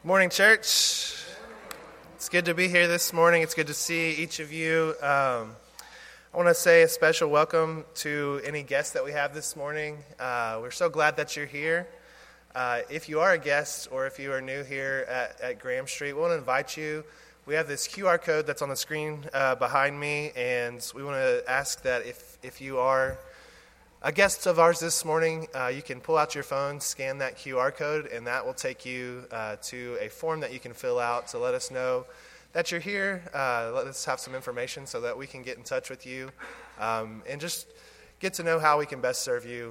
Morning, church. It's good to be here this morning. It's good to see each of you. I want to say a special welcome to any guests that we have this morning. We're so glad that you're here. If you are a guest or if you are new here at Graham Street, we want to invite you. We have this QR code that's on the screen behind me, and we want to ask that if you are a guest of ours this morning, you can pull out your phone, scan that QR code, and that will take you to a form that you can fill out to let us know that you're here. Let us have some information so that we can get in touch with you and just get to know how we can best serve you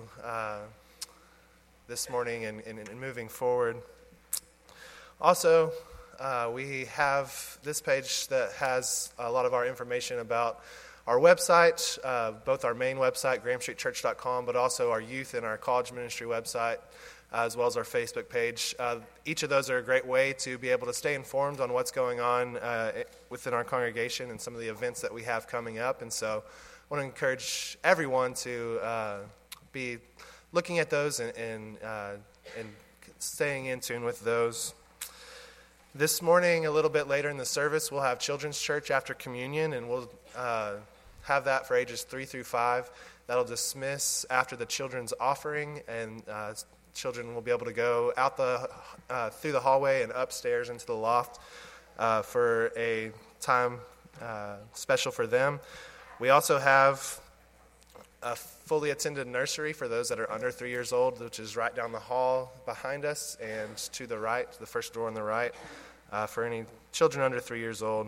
this morning and moving forward. Also, we have this page that has a lot of our information about our website, both our main website, grahamstreetchurch.com, but also our youth and our college ministry website, as well as our Facebook page. Each of those are a great way to be able to stay informed on what's going on within our congregation and some of the events that we have coming up. And so I want to encourage everyone to be looking at those and staying in tune with those. This morning, a little bit later in the service, we'll have Children's Church after communion, and we'll have that for ages 3 through 5. That'll dismiss after the children's offering, and children will be able to go out through the hallway and upstairs into the loft for a time special for them. We also have a fully attended nursery for those that are under 3 years old, which is right down the hall behind us and to the right, the first door on the right, for any children under 3 years old.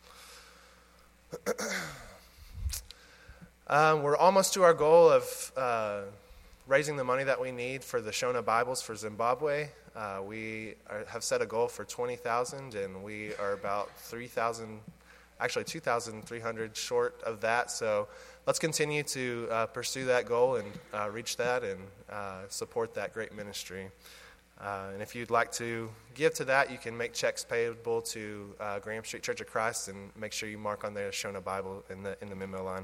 We're almost to our goal of raising the money that we need for the Shona Bibles for Zimbabwe. We have set a goal for $20,000, and we are about 2,300 short of that. So let's continue to pursue that goal and reach that and support that great ministry. And if you'd like to give to that, you can make checks payable to Graham Street Church of Christ, and make sure you mark on there Shona Bible in the memo line.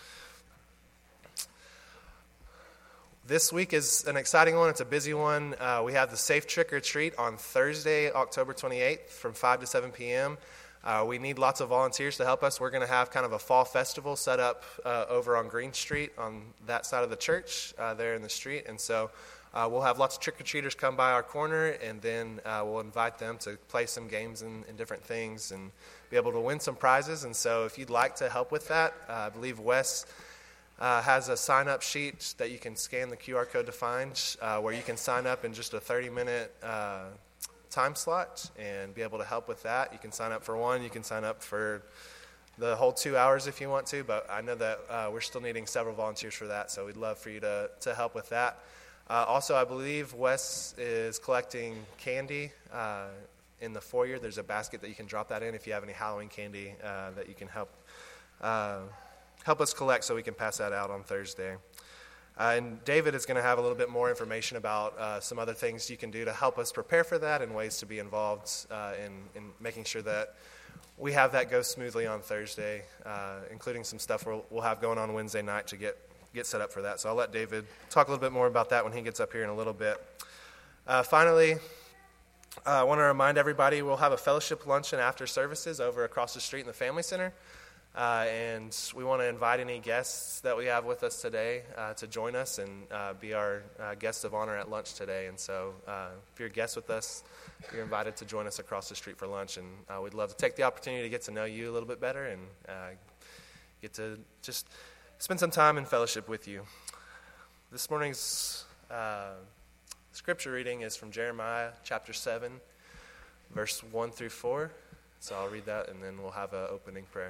This week is an exciting one. It's a busy one. We have the Safe Trick or Treat on Thursday, October 28th from 5 to 7 p.m. We need lots of volunteers to help us. We're going to have kind of a fall festival set up over on Green Street on that side of the church there in the street. And so we'll have lots of trick-or-treaters come by our corner, and then we'll invite them to play some games and different things and be able to win some prizes. And so if you'd like to help with that, I believe Wes has a sign-up sheet that you can scan the QR code to find where you can sign up in just a 30-minute time slot and be able to help with that. You can sign up for one. You can sign up for the whole 2 hours if you want to, but I know that we're still needing several volunteers for that, so we'd love for you to help with that. Also, I believe Wes is collecting candy in the foyer. There's a basket that you can drop that in if you have any Halloween candy that you can help us collect so we can pass that out on Thursday. And David is going to have a little bit more information about some other things you can do to help us prepare for that and ways to be involved in making sure that we have that go smoothly on Thursday, including some stuff we'll have going on Wednesday night to get set up for that. So I'll let David talk a little bit more about that when he gets up here in a little bit. Finally, I want to remind everybody we'll have a fellowship luncheon after services over across the street in the Family Center. And we want to invite any guests that we have with us today to join us and be our guests of honor at lunch today. And so if you're a guest with us, you're invited to join us across the street for lunch. And we'd love to take the opportunity to get to know you a little bit better and get to just spend some time in fellowship with you. This morning's scripture reading is from Jeremiah chapter 7, verse 1 through 4. So I'll read that and then we'll have an opening prayer.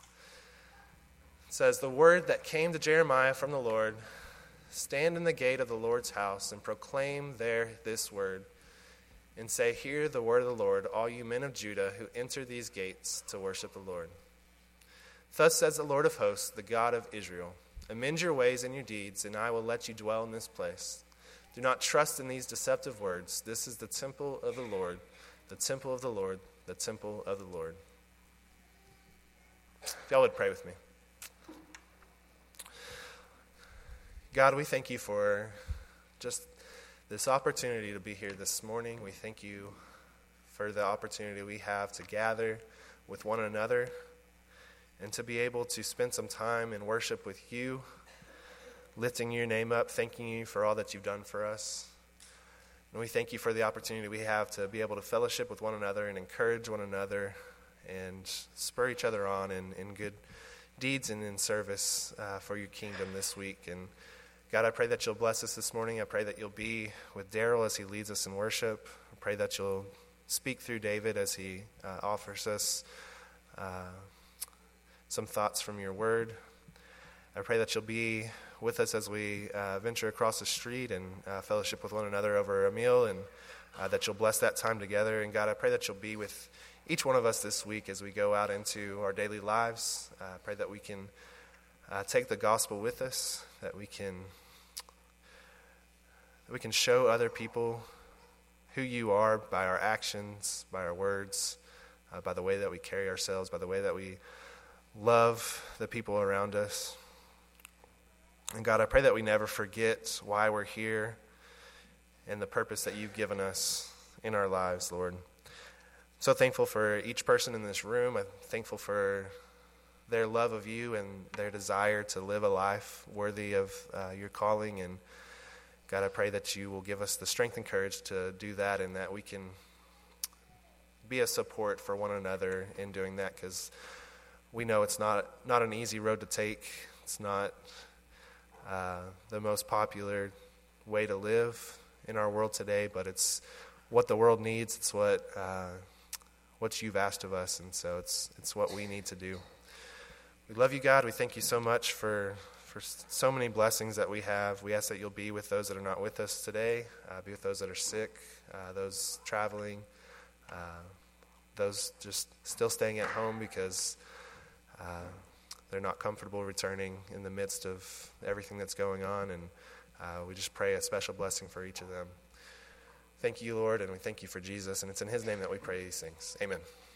It says, "The word that came to Jeremiah from the Lord, stand in the gate of the Lord's house and proclaim there this word, and say, hear the word of the Lord, all you men of Judah who enter these gates to worship the Lord. Thus says the Lord of hosts, the God of Israel, amend your ways and your deeds, and I will let you dwell in this place. Do not trust in these deceptive words. This is the temple of the Lord, the temple of the Lord, the temple of the Lord." If y'all would pray with me. God, we thank you for just this opportunity to be here this morning. We thank you for the opportunity we have to gather with one another and to be able to spend some time in worship with you, lifting your name up, thanking you for all that you've done for us. And we thank you for the opportunity we have to be able to fellowship with one another and encourage one another and spur each other on in good deeds and in service for your kingdom this week. And God, I pray that you'll bless us this morning. I pray that you'll be with Daryl as he leads us in worship. I pray that you'll speak through David as he offers us some thoughts from your word. I pray that you'll be with us as we venture across the street and fellowship with one another over a meal, and that you'll bless that time together. And God, I pray that you'll be with each one of us this week as we go out into our daily lives. I pray that we can take the gospel with us, that we can show other people who you are by our actions, by our words, by the way that we carry ourselves, by the way that we love the people around us. And God, I pray that we never forget why we're here and the purpose that you've given us in our lives, Lord. I'm so thankful for each person in this room. I'm thankful for their love of you and their desire to live a life worthy of your calling. And God, I pray that you will give us the strength and courage to do that, and that we can be a support for one another in doing that, because we know it's not an easy road to take. It's not the most popular way to live in our world today, but it's what the world needs. It's what you've asked of us, and so it's what we need to do. We love you, God. We thank you so much for so many blessings that we have. We ask that you'll be with those that are not with us today, be with those that are sick, those traveling, those just still staying at home because they're not comfortable returning in the midst of everything that's going on. And we just pray a special blessing for each of them. Thank you, Lord, and we thank you for Jesus. And it's in his name that we pray these things. Amen.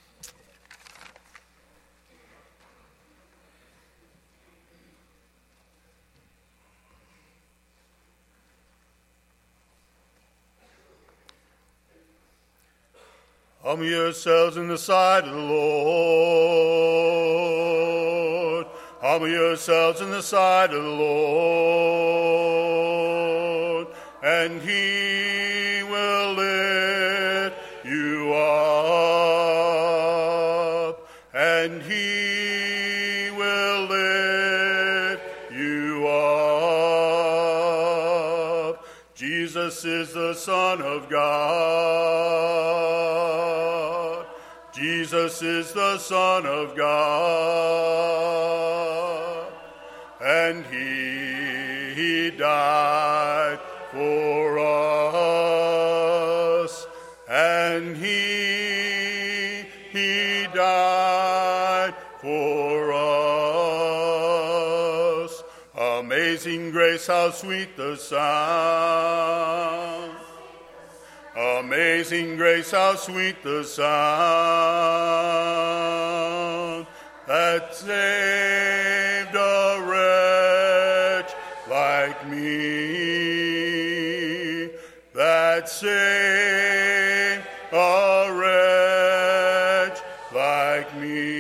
Humble yourselves in the sight of the Lord. Humble yourselves in the sight of the Lord, and he will lift you up, and he will lift you up. Jesus is the Son of God. Jesus is the Son of God, and he died for us, and he died for us. Amazing grace, how sweet the sound. Amazing grace, how sweet the sound that saved a wretch like me, that saved a wretch like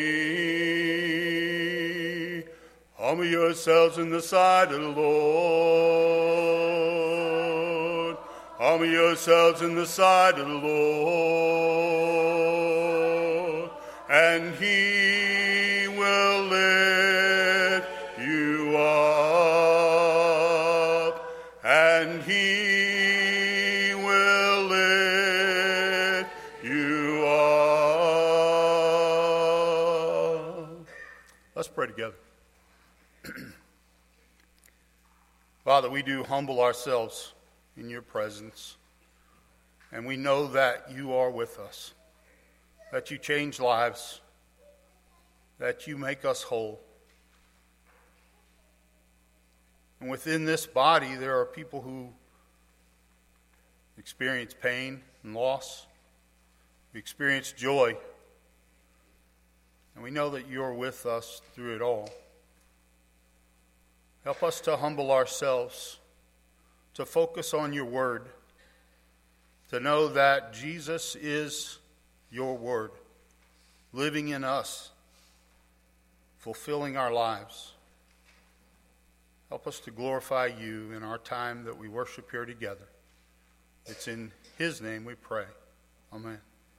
me. Humble yourselves in the sight of the Lord. Humble yourselves in the sight of the Lord, and he will lift you up, and he will lift you up. Let's pray together. Father, we do humble ourselves in your presence, and we know that you are with us, that you change lives, that you make us whole. And within this body, there are people who experience pain and loss, we experience joy, and we know that you're with us through it all. Help us to humble ourselves, to focus on your word, to know that Jesus is your word, living in us, fulfilling our lives. Help us to glorify you in our time that we worship here together. It's in his name we pray. Amen.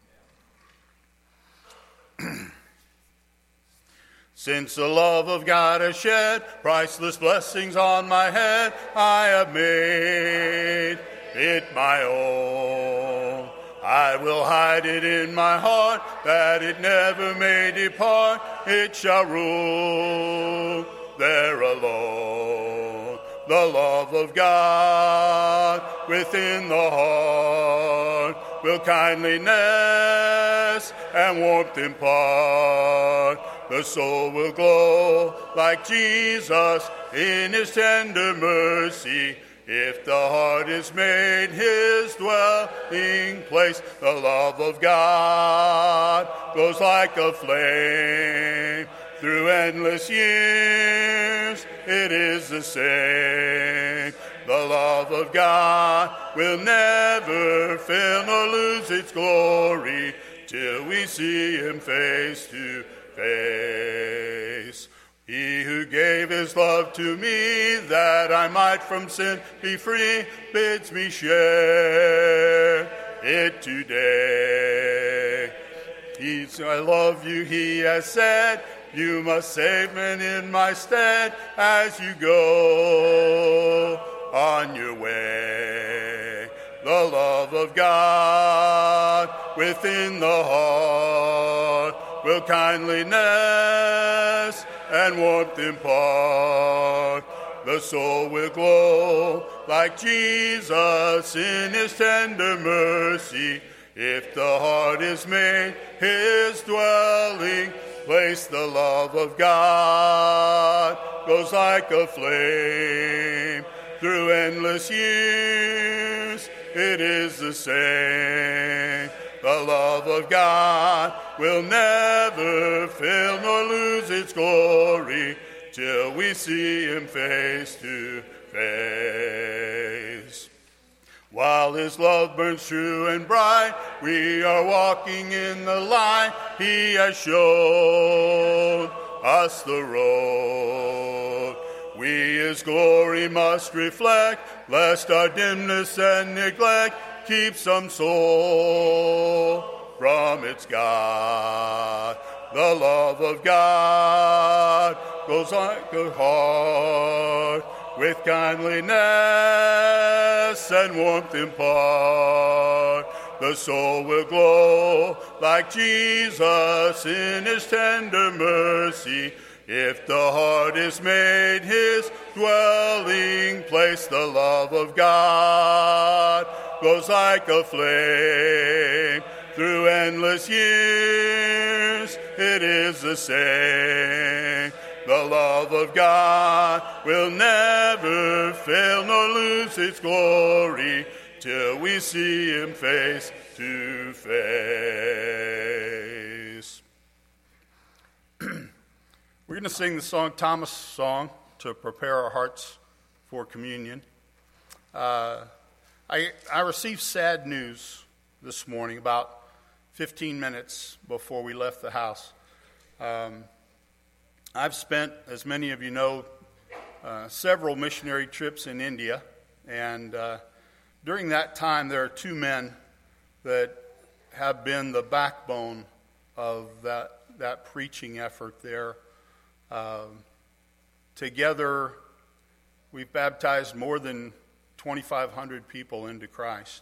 Since the love of God has shed priceless blessings on my head, I have made it my own. I will hide it in my heart, that it never may depart. It shall rule there alone. The love of God within the heart will kindliness and warmth impart. The soul will glow like Jesus in his tender mercy. If the heart is made his dwelling place, the love of God glows like a flame. Through endless years, it is the same. The love of God will never fail nor lose its glory till we see him face to face. He who gave his love to me that I might from sin be free bids me share it today. I love you, he has said. You must save men in my stead as you go on your way. The love of God within the heart will kindliness and warmth impart. The soul will glow like Jesus in his tender mercy. If the heart is made his dwelling place, the love of God goes like a flame. Through endless years, it is the same. The love of God will never fail nor lose its glory till we see him face to face. While his love burns true and bright, we are walking in the light. He has shown us the road we his glory must reflect, lest our dimness and neglect keep some soul from its God. The love of God goes like a heart with kindliness and warmth impart. The soul will glow like Jesus in his tender mercy. If the heart is made his dwelling place, the love of God glows like a flame. Through endless years, it is the same. The love of God will never fail nor lose its glory till we see him face to face. We're going to sing the song, Thomas' song, to prepare our hearts for communion. I received sad news this morning, about 15 minutes before we left the house. I've spent, as many of you know, several missionary trips in India, and during that time there are two men that have been the backbone of that preaching effort there. Together, we've baptized more than 2,500 people into Christ.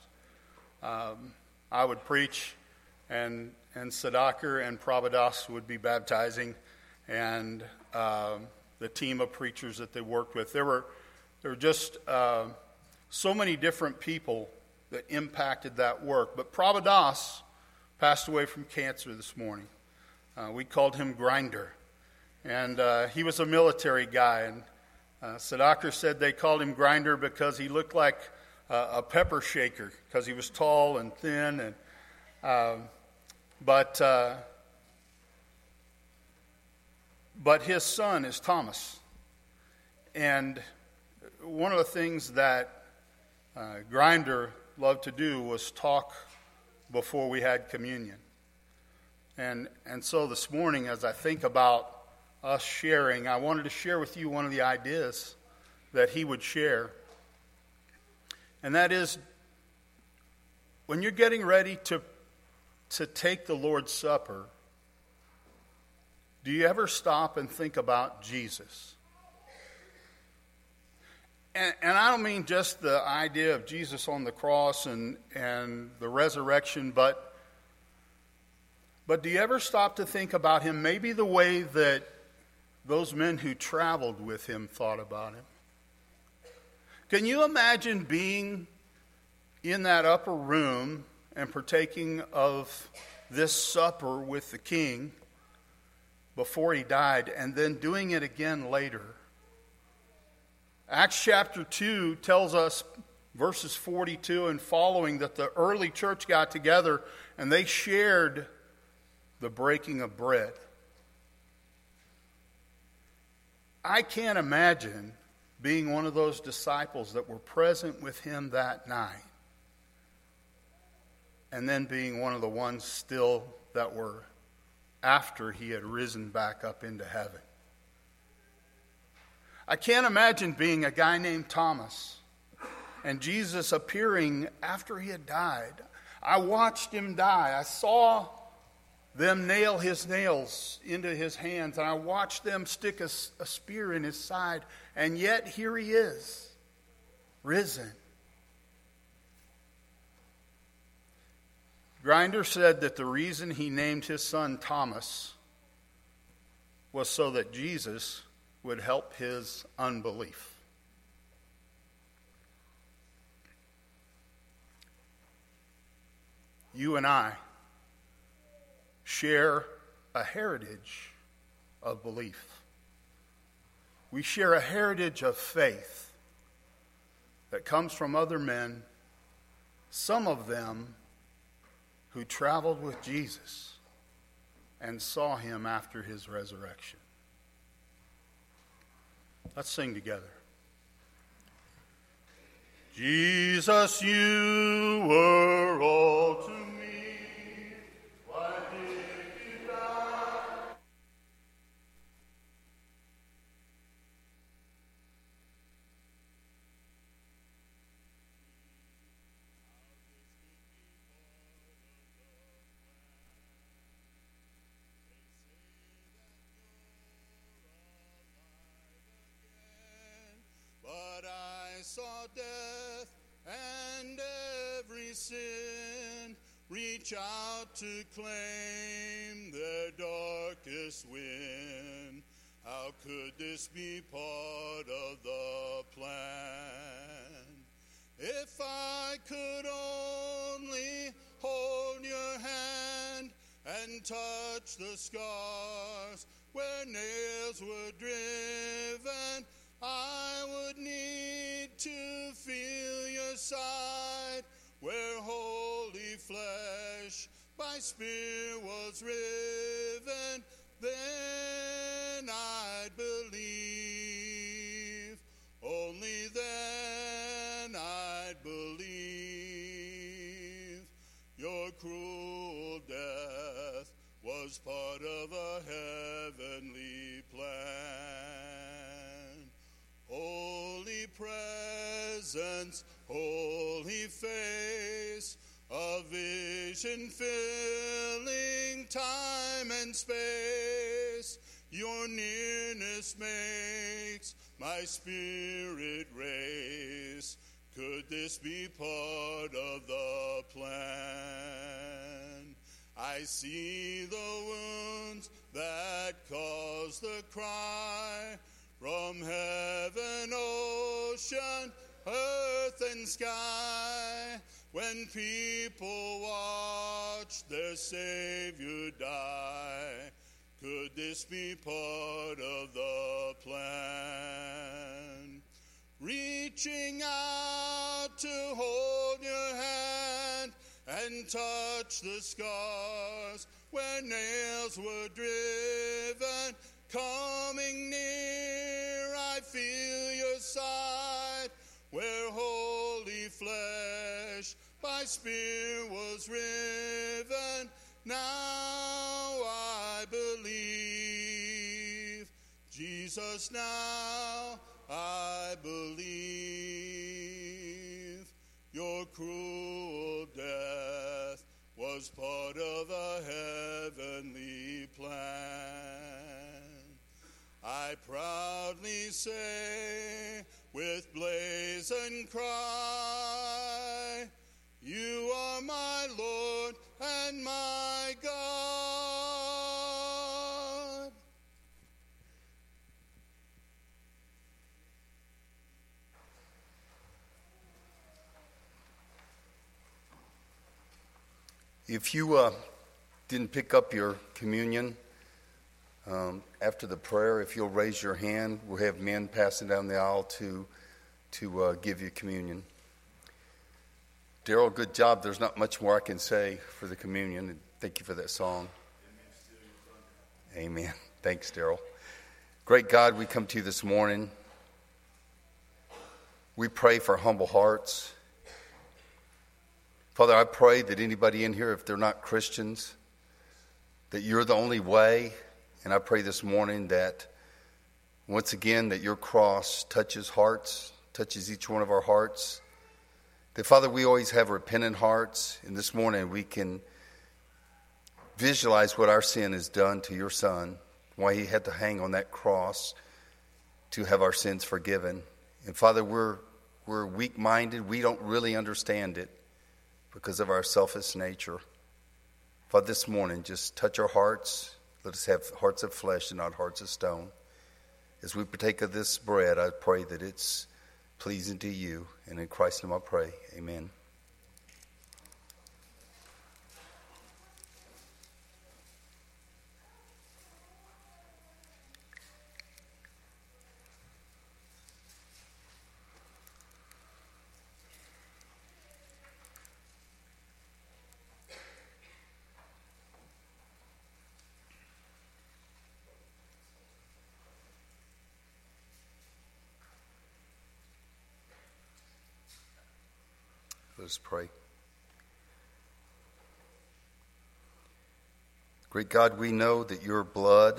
I would preach, and Sudhakar and Prabhudas would be baptizing, and the team of preachers that they worked with. There were just so many different people that impacted that work. But Prabhudas passed away from cancer this morning. We called him Grinder. And he was a military guy. And Sudhakar said they called him Grinder because he looked like a pepper shaker, because he was tall and thin. But his son is Thomas. And one of the things that Grinder loved to do was talk before we had communion. And so this morning, as I think about us sharing, I wanted to share with you one of the ideas that he would share. And that is, when you're getting ready to take the Lord's Supper, do you ever stop and think about Jesus? And I don't mean just the idea of Jesus on the cross and the resurrection, but do you ever stop to think about him maybe the way that those men who traveled with him thought about him? Can you imagine being in that upper room and partaking of this supper with the king before he died, and then doing it again later? Acts chapter 2 tells us, verses 42 and following, that the early church got together and they shared the breaking of bread. I can't imagine being one of those disciples that were present with him that night, and then being one of the ones still that were after he had risen back up into heaven. I can't imagine being a guy named Thomas and Jesus appearing after he had died. I watched him die. I saw them nail his nails into his hands, and I watched them stick a spear in his side, and yet here he is, risen. Grinder said that the reason he named his son Thomas was so that Jesus would help his unbelief. You and I share a heritage of belief. We share a heritage of faith that comes from other men, some of them who traveled with Jesus and saw him after his resurrection. Let's sing together. Jesus, you were all to me. Why did you die? But I saw death and every sin reach out to claim their darkest win. How could this be part of the plan? If I could only hold your hand and touch the scars where nails were driven, I would need to feel your side where holy flesh by spear was riven. Then I'd believe, only then I'd believe. Your cruel death was part of a heavenly plan. Holy presence, holy face, a vision filling time and space. Your nearness makes my spirit race. Could this be part of the plan? I see the wounds that cause the cry from heaven, ocean, earth, and sky. When people watch their Savior die, could this be part of the plan? Reaching out to hold your hand and touch the scars where nails were driven. Coming near, I feel your side where holy flesh by spear was riven. Now I believe, Jesus, now I believe. Your cruel death was part of a heavenly plan. I proudly say with blazoned cry, you are my Lord and my God. If you didn't pick up your communion after the prayer, if you'll raise your hand, we'll have men passing down the aisle to give you communion. Daryl, good job. There's not much more I can say for the communion. Thank you for that song. Amen. Thanks, Daryl. Great God, we come to you this morning. We pray for humble hearts. Father, I pray that anybody in here, if they're not Christians, that you're the only way. And I pray this morning that, once again, that your cross touches hearts, touches each one of our hearts. That, Father, we always have repentant hearts. And this morning we can visualize what our sin has done to your Son, why he had to hang on that cross to have our sins forgiven. And, Father, we're weak-minded. We don't really understand it because of our selfish nature. Father, this morning, just touch our hearts. Let us have hearts of flesh and not hearts of stone. As we partake of this bread, I pray that it's pleasing to you. And in Christ's name I pray. Amen. Let us pray. Great God, we know that your blood,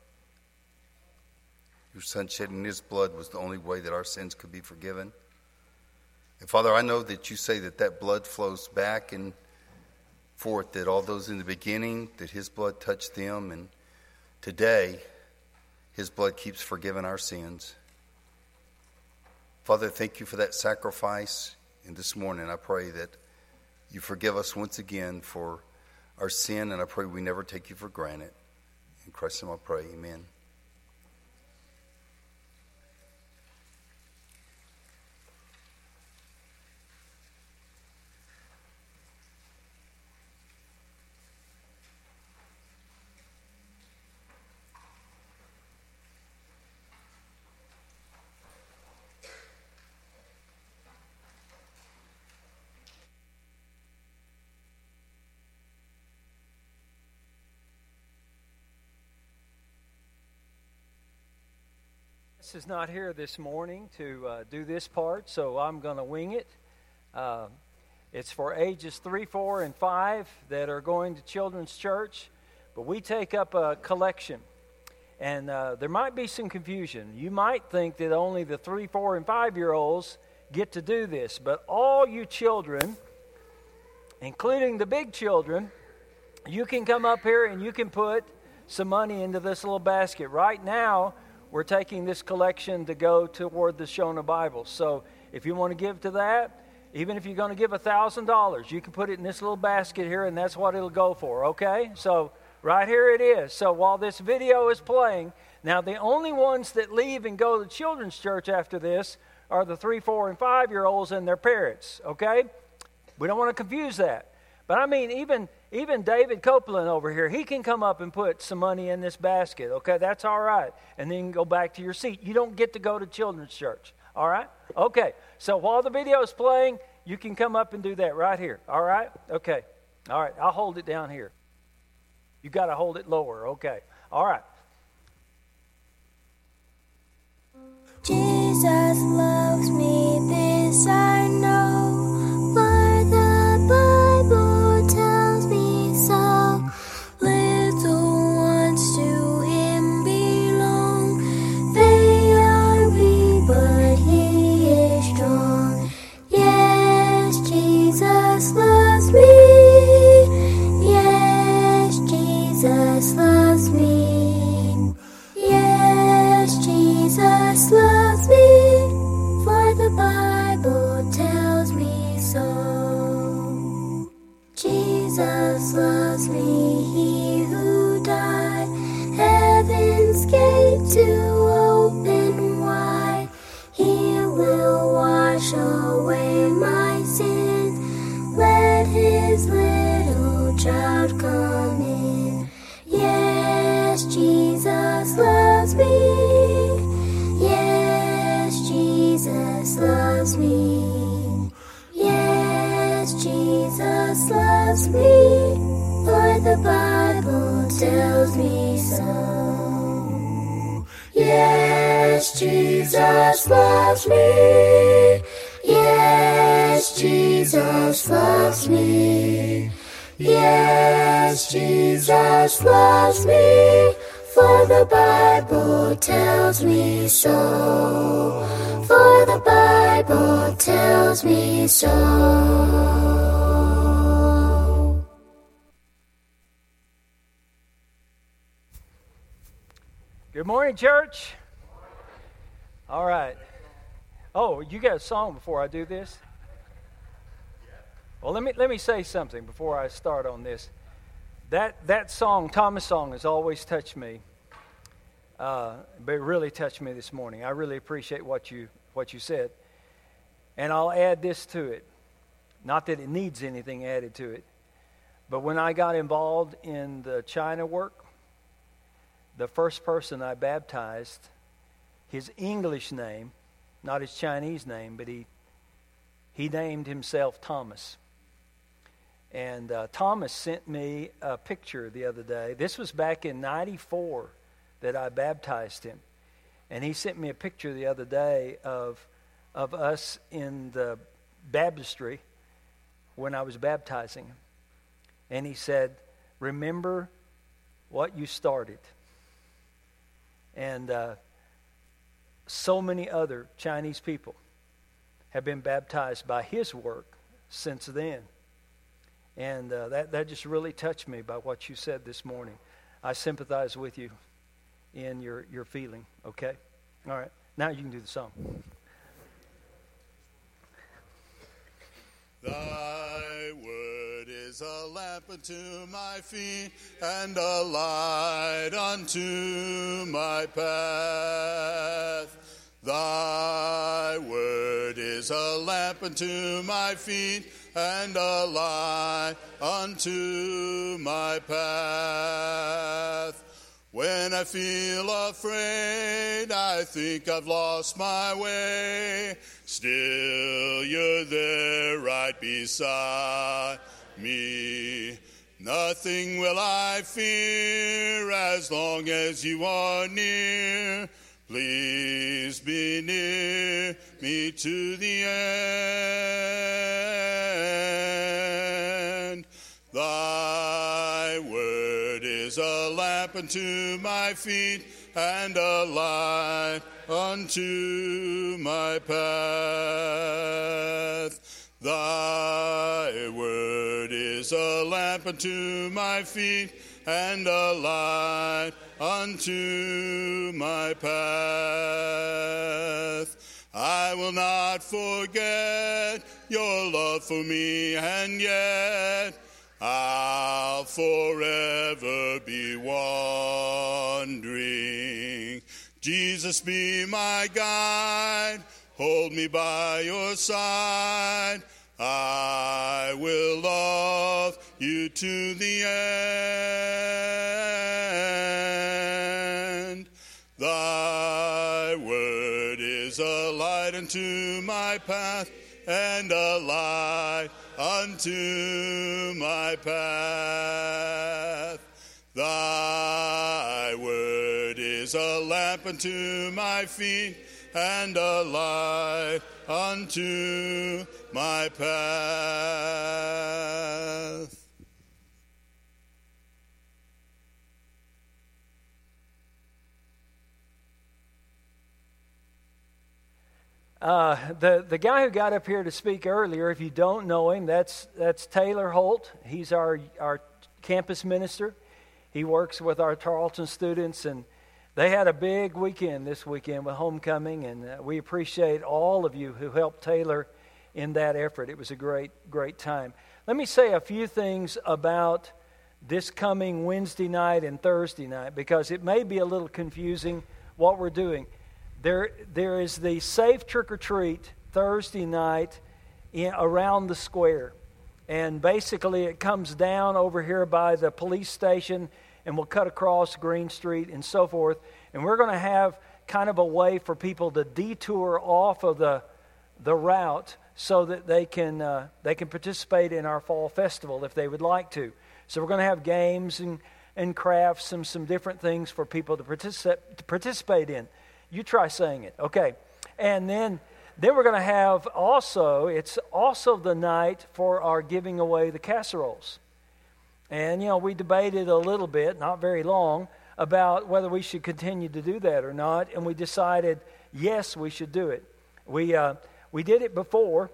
your Son shedding his blood, was the only way that our sins could be forgiven. And Father, I know that you say that that blood flows back and forth, that all those in the beginning, that his blood touched them, and today his blood keeps forgiving our sins. Father, thank you for that sacrifice. And this morning I pray that you forgive us once again for our sin, and I pray we never take you for granted. In Christ's name I pray, amen. Is not here this morning to do this part, so I'm going to wing it. It's for ages 3, 4, and 5 that are going to Children's Church, but we take up a collection, and there might be some confusion. You might think that only the 3, 4, and 5-year-olds get to do this, but all you children, including the big children, you can come up here and you can put some money into this little basket. Right now, we're taking this collection to go toward the Shona Bibles. So if you want to give to that, even if you're going to give $1,000, you can put it in this little basket here, and that's what it'll go for, okay? So right here it is. So while this video is playing, now the only ones that leave and go to Children's Church after this are the 3, 4, and 5-year-olds and their parents, okay? We don't want to confuse that. But I mean, even David Copeland over here, he can come up and put some money in this basket, okay? That's all right. And then you can go back to your seat. You don't get to go to Children's Church, all right? Okay, so while the video is playing, you can come up and do that right here, all right? Okay, all right, I'll hold it down here. You got to hold it lower, okay? All right. Jesus loves me, this I know, for the Bible tells me so. tells me. Yes, Jesus loves me, for the Bible tells me so. Yes, Jesus loves me. Yes, Jesus loves me. Yes, Jesus loves me, for the Bible tells me so. For the Bible tells me so. Good morning, church. All right. Oh, you got a song before I do this? Well, let me say something before I start on this. That song, Thomas' song, has always touched me, but it really touched me this morning. I really appreciate what you said, and I'll add this to it. Not that it needs anything added to it, but when I got involved in the China work, the first person I baptized, his English name, not his Chinese name, but he named himself Thomas. And Thomas sent me a picture the other day. This was back in '94 that I baptized him. And he sent me a picture the other day of us in the baptistry when I was baptizing him. And he said, "Remember what you started." And so many other Chinese people have been baptized by his work since then. And that just really touched me by what you said this morning. I sympathize with you in your feeling, okay? All right, now you can do the song. Thy word is a lamp unto my feet and a light unto my path. Thy word is a lamp unto my feet and a light unto my path. When I feel afraid, I think I've lost my way, still you're there right beside me. Nothing will I fear as long as you are near. Please be near me to the end. Thy word is a lamp unto my feet and a light unto my path. Thy word is a lamp unto my feet and a light unto my path. I will not forget your love for me, and yet I'll forever be wandering. Jesus, be my guide, hold me by your side. I will love you to the end. Thy word is a light unto my path and a light unto my path. Thy word is a lamp unto my feet and a light unto my path. The guy who got up here to speak earlier, if you don't know him, that's Taylor Holt. He's our campus minister. He works with our Tarleton students, and they had a big weekend this weekend with homecoming, and we appreciate all of you who helped Taylor in that effort. It was a great time. Let me say a few things about this coming Wednesday night and Thursday night, because it may be a little confusing what we're doing. There is the Safe Trick or Treat Thursday night around the square. And basically it comes down over here by the police station, and we'll cut across Green Street and so forth. And we're going to have kind of a way for people to detour off of the route so that they can participate in our fall festival if they would like to. So we're going to have games and crafts and some different things for people to participate in. You try saying it, okay? And then we're going to have it's also the night for our giving away the casseroles. And, we debated a little bit, not very long, about whether we should continue to do that or not. And we decided, yes, we should do it. We did it before,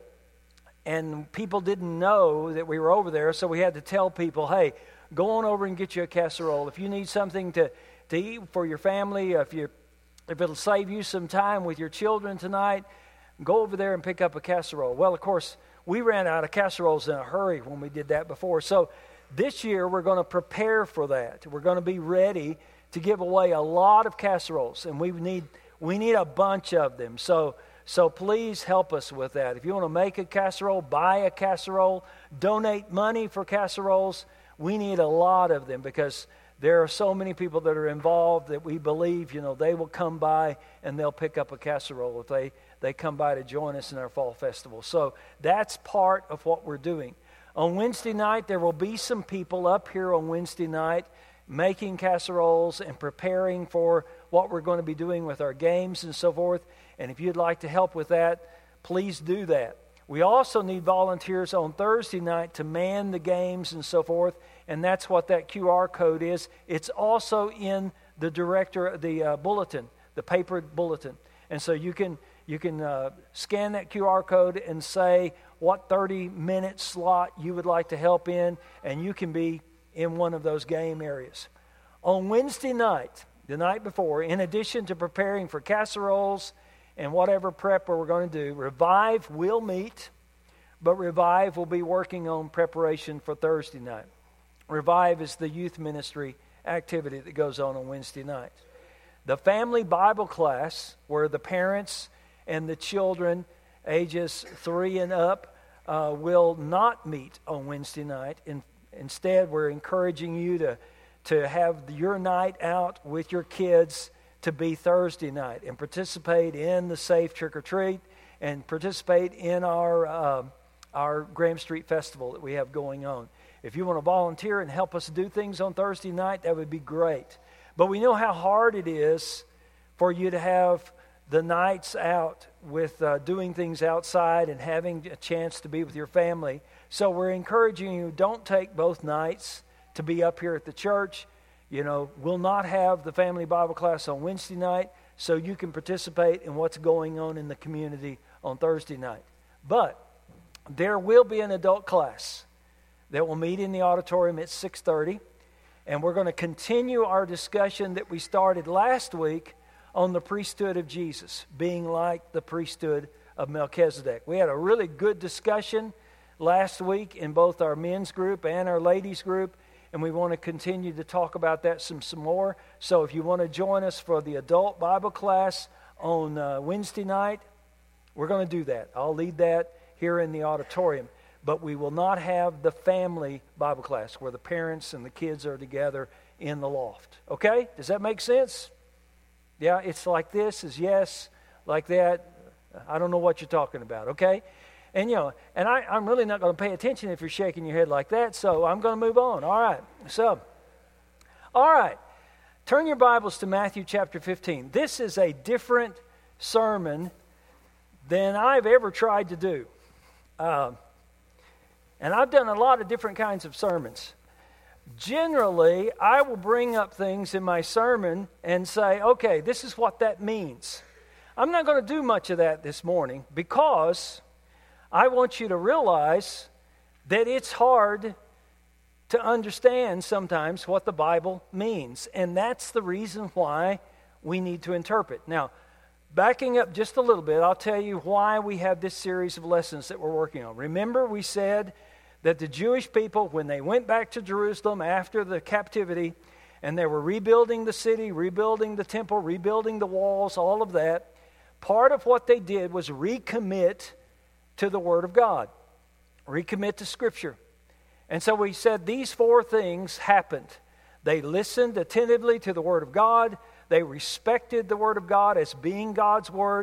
and people didn't know that we were over there, so we had to tell people, hey, go on over and get you a casserole. If you need something to eat for your family, if it'll save you some time with your children tonight, go over there and pick up a casserole. Well, of course, we ran out of casseroles in a hurry when we did that before. So this year, we're going to prepare for that. We're going to be ready to give away a lot of casseroles, and we need a bunch of them. So please help us with that. If you want to make a casserole, buy a casserole, donate money for casseroles. We need a lot of them because there are so many people that are involved that we believe, they will come by and they'll pick up a casserole if they come by to join us in our fall festival. So that's part of what we're doing. On Wednesday night, there will be some people up here on Wednesday night making casseroles and preparing for what we're going to be doing with our games and so forth. And if you'd like to help with that, please do that. We also need volunteers on Thursday night to man the games and so forth, and that's what that QR code is. It's also in the bulletin, the paper bulletin. And so you can scan that QR code and say what 30-minute slot you would like to help in, and you can be in one of those game areas. On Wednesday night, the night before, in addition to preparing for casseroles and whatever prep we're going to do, Revive will meet, but Revive will be working on preparation for Thursday night. Revive is the youth ministry activity that goes on Wednesday night. The family Bible class, where the parents and the children ages 3 and up will not meet on Wednesday night. Instead, we're encouraging you to have your night out with your kids to be Thursday night and participate in the Safe Trick or Treat and participate in our Graham Street Festival that we have going on. If you want to volunteer and help us do things on Thursday night, that would be great. But we know how hard it is for you to have the nights out with doing things outside and having a chance to be with your family. So we're encouraging you, don't take both nights to be up here at the church. We'll not have the family Bible class on Wednesday night, so you can participate in what's going on in the community on Thursday night. But there will be an adult class that will meet in the auditorium at 6:30, and we're going to continue our discussion that we started last week on the priesthood of Jesus, being like the priesthood of Melchizedek. We had a really good discussion last week in both our men's group and our ladies group, and we want to continue to talk about that some more. So if you want to join us for the adult Bible class on Wednesday night, we're going to do that. I'll lead that here in the auditorium. But we will not have the family Bible class where the parents and the kids are together in the loft. Okay? Does that make sense? Yeah, it's like this is yes, like that. I don't know what you're talking about, okay? And, I'm really not going to pay attention if you're shaking your head like that, so I'm going to move on. All right. Turn your Bibles to Matthew chapter 15. This is a different sermon than I've ever tried to do. And I've done a lot of different kinds of sermons. Generally, I will bring up things in my sermon and say, okay, this is what that means. I'm not going to do much of that this morning because I want you to realize that it's hard to understand sometimes what the Bible means. And that's the reason why we need to interpret. Now, backing up just a little bit, I'll tell you why we have this series of lessons that we're working on. Remember, we said that the Jewish people, when they went back to Jerusalem after the captivity, and they were rebuilding the city, rebuilding the temple, rebuilding the walls, all of that, part of what they did was recommit to the Word of God, recommit to Scripture. And so we said these 4 things happened. They listened attentively to the Word of God. They respected the Word of God as being God's Word.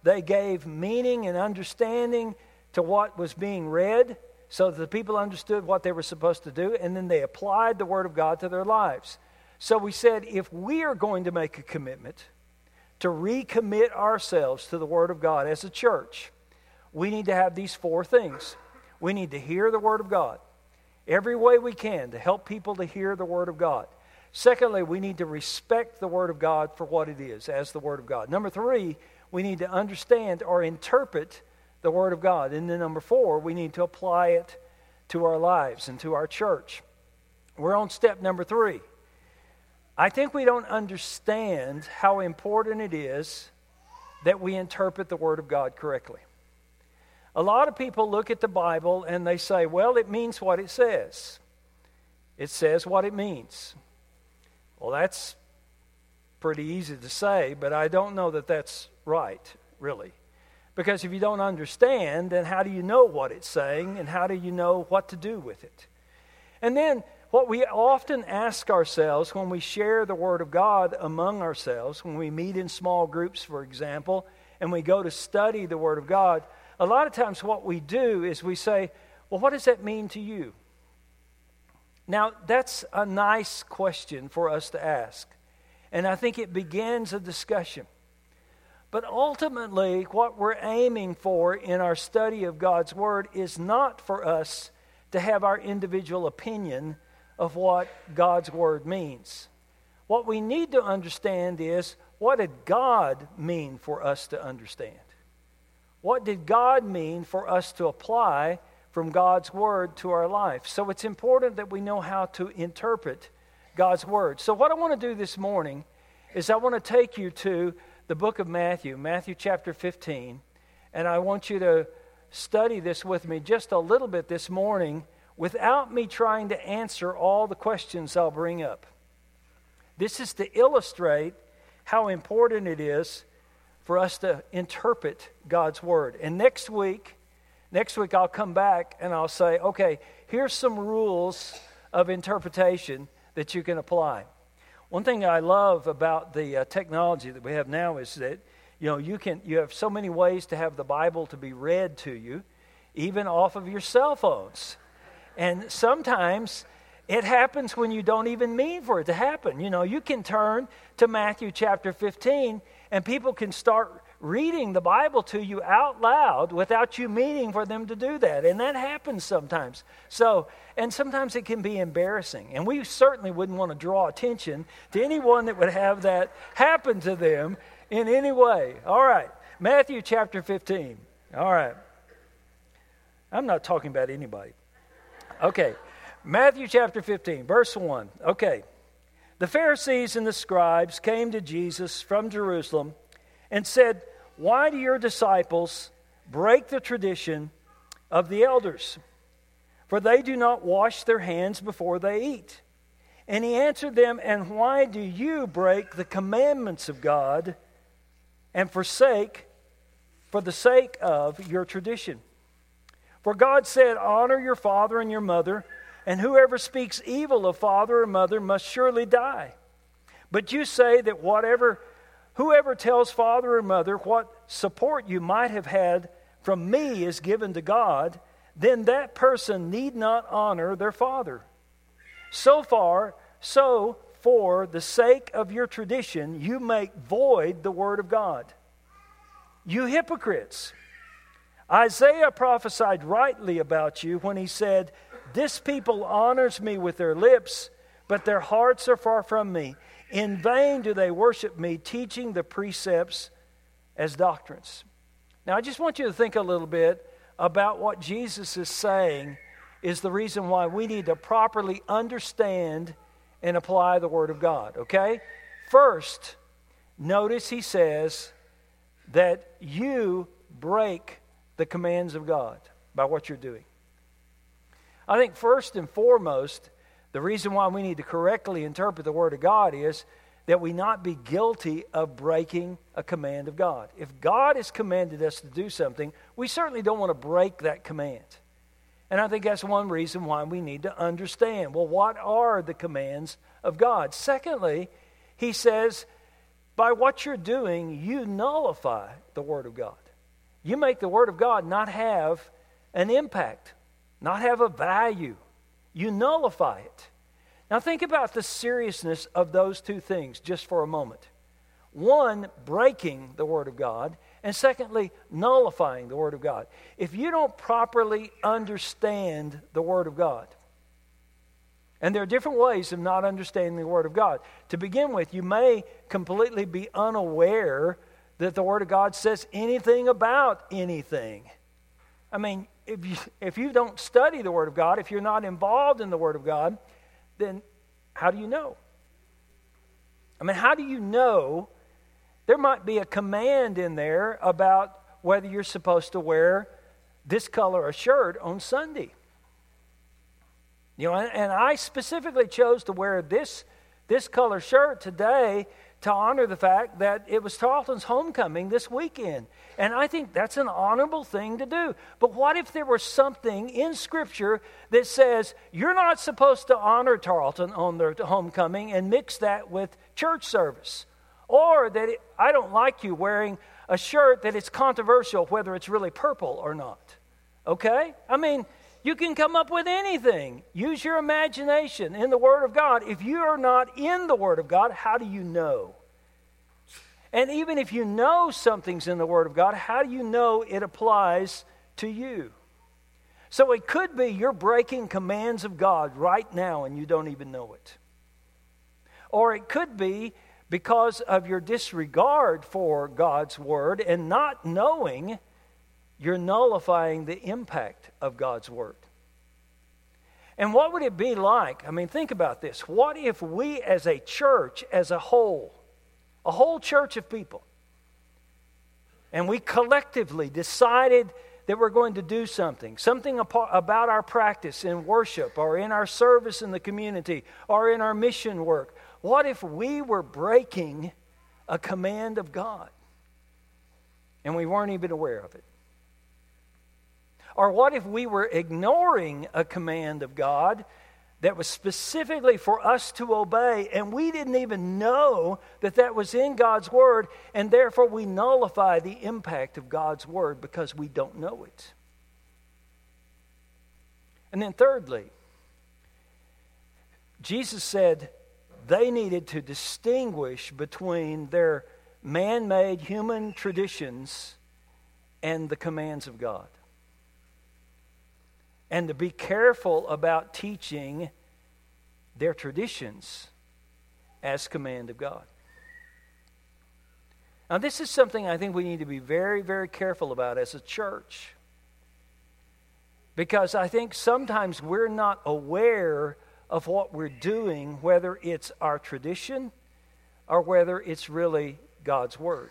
they gave meaning and understanding to what was being read so that the people understood what they were supposed to do, and then they applied the Word of God to their lives. So we said, if we are going to make a commitment to recommit ourselves to the Word of God as a church, we need to have these 4 things. We need to hear the Word of God every way we can to help people to hear the Word of God. Secondly, we need to respect the Word of God for what it is, as the Word of God. Number 3, we need to understand or interpret the Word of God. And then number 4, we need to apply it to our lives and to our church. We're on step number 3. I think we don't understand how important it is that we interpret the Word of God correctly. A lot of people look at the Bible and they say, well, it means what it says. It says what it means. Well, that's pretty easy to say, but I don't know that that's right, really. Because if you don't understand, then how do you know what it's saying, and how do you know what to do with it? And then what we often ask ourselves when we share the Word of God among ourselves, when we meet in small groups, for example, and we go to study the Word of God, a lot of times what we do is we say, well, what does that mean to you? Now, that's a nice question for us to ask. And I think it begins a discussion. But ultimately, what we're aiming for in our study of God's Word is not for us to have our individual opinion of what God's Word means. What we need to understand is, what did God mean for us to understand? What did God mean for us to apply from God's Word to our life? So it's important that we know how to interpret God's Word. So what I want to do this morning is I want to take you to the book of Matthew chapter 15, and I want you to study this with me just a little bit this morning without me trying to answer all the questions I'll bring up. This is to illustrate how important it is for us to interpret God's Word. And next week I'll come back and I'll say, okay, here's some rules of interpretation that you can apply. One thing I love about the technology that we have now is that you have so many ways to have the Bible to be read to you, even off of your cell phones. And sometimes it happens when you don't even mean for it to happen. You can turn to Matthew chapter 15 and people can start reading the Bible to you out loud without you meaning for them to do that. And that happens sometimes. And sometimes it can be embarrassing. And we certainly wouldn't want to draw attention to anyone that would have that happen to them in any way. All right, Matthew chapter 15. All right. I'm not talking about anybody. Okay, Matthew chapter 15, verse 1. Okay. The Pharisees and the scribes came to Jesus from Jerusalem and said, "Why do your disciples break the tradition of the elders? For they do not wash their hands before they eat." And he answered them, "And why do you break the commandments of God and for the sake of your tradition? For God said, 'Honor your father and your mother,' and whoever speaks evil of father or mother must surely die. But you say that whoever tells father or mother what support you might have had from me is given to God, then that person need not honor their father. So for the sake of your tradition, you make void the word of God. You hypocrites! Isaiah prophesied rightly about you when he said, 'This people honors me with their lips, but their hearts are far from me. In vain do they worship me, teaching the precepts as doctrines.'" Now, I just want you to think a little bit about what Jesus is saying is the reason why we need to properly understand and apply the Word of God, okay? First, notice he says that you break the commands of God by what you're doing. I think first and foremost, the reason why we need to correctly interpret the Word of God is that we not be guilty of breaking a command of God. If God has commanded us to do something, we certainly don't want to break that command. And I think that's one reason why we need to understand, well, what are the commands of God? Secondly, he says, by what you're doing, you nullify the Word of God. You make the Word of God not have an impact, not have a value. You nullify it. Now think about the seriousness of those two things just for a moment. One, breaking the Word of God, and secondly, nullifying the Word of God. If you don't properly understand the Word of God, and there are different ways of not understanding the Word of God. To begin with, you may completely be unaware that the Word of God says anything about anything. I mean, if you don't study the Word of God, if you're not involved in the Word of God, then how do you know? I mean, how do you know? There might be a command in there about whether you're supposed to wear this color of shirt on Sunday. You know, and I specifically chose to wear this color shirt today to honor the fact that it was Tarleton's homecoming this weekend. And I think that's an honorable thing to do. But what if there was something in Scripture that says you're not supposed to honor Tarleton on their homecoming and mix that with church service? Or that I don't like you wearing a shirt that it's controversial whether it's really purple or not. Okay? I mean, you can come up with anything. Use your imagination in the Word of God. If you are not in the Word of God, how do you know? And even if you know something's in the Word of God, how do you know it applies to you? So it could be you're breaking commands of God right now and you don't even know it. Or it could be because of your disregard for God's Word and not knowing, you're nullifying the impact of God's Word. And what would it be like? I mean, think about this. What if we as a church, as a whole church of people, and we collectively decided that we're going to do something about our practice in worship or in our service in the community or in our mission work? What if we were breaking a command of God and we weren't even aware of it? Or what if we were ignoring a command of God that was specifically for us to obey and we didn't even know that that was in God's Word, and therefore we nullify the impact of God's Word because we don't know it? And then thirdly, Jesus said they needed to distinguish between their man-made human traditions and the commands of God. And to be careful about teaching their traditions as command of God. Now, this is something I think we need to be very, very careful about as a church. Because I think sometimes we're not aware of what we're doing, whether it's our tradition or whether it's really God's Word.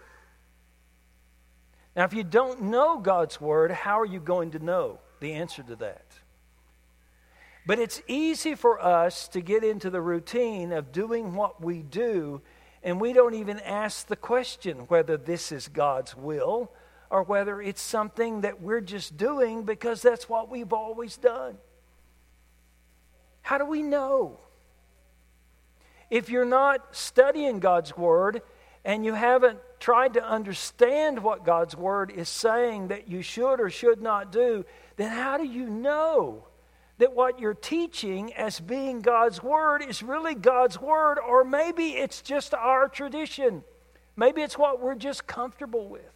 Now, if you don't know God's Word, how are you going to know the answer to that? But it's easy for us to get into the routine of doing what we do, and we don't even ask the question whether this is God's will or whether it's something that we're just doing because that's what we've always done. How do we know? If you're not studying God's Word and you haven't tried to understand what God's Word is saying that you should or should not do, then how do you know that what you're teaching as being God's Word is really God's Word, or maybe it's just our tradition? Maybe it's what we're just comfortable with.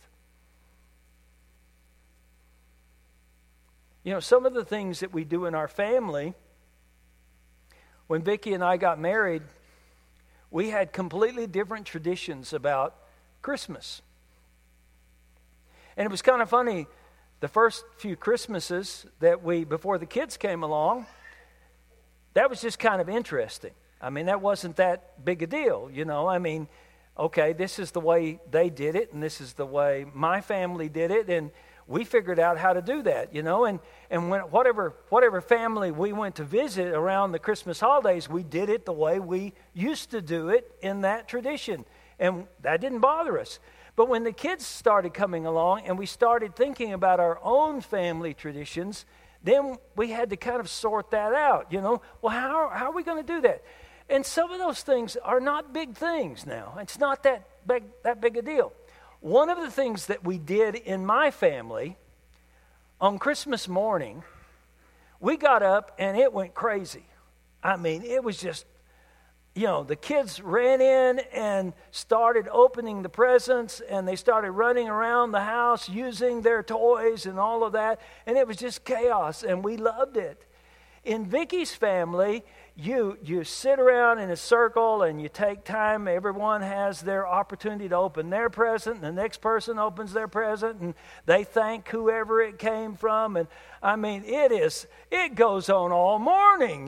You know, some of the things that we do in our family, when Vicki and I got married, we had completely different traditions about Christmas. And it was kind of funny, the first few Christmases that before the kids came along, that was just kind of interesting. I mean, that wasn't that big a deal, you know. I mean, okay, this is the way they did it, and this is the way my family did it, and we figured out how to do that, you know. And when whatever family we went to visit around the Christmas holidays, we did it the way we used to do it in that tradition. And that didn't bother us. But when the kids started coming along and we started thinking about our own family traditions, then we had to kind of sort that out, you know. Well, how are we going to do that? And some of those things are not big things now. It's not that big a deal. One of the things that we did in my family on Christmas morning, we got up and it went crazy. I mean, it was just, the kids ran in and started opening the presents, and they started running around the house using their toys and all of that, and it was just chaos, and we loved it. In Vicky's family, you sit around in a circle and you take time. Everyone has their opportunity to open their present, and the next person opens their present, and they thank whoever it came from. And I mean, it goes on all morning,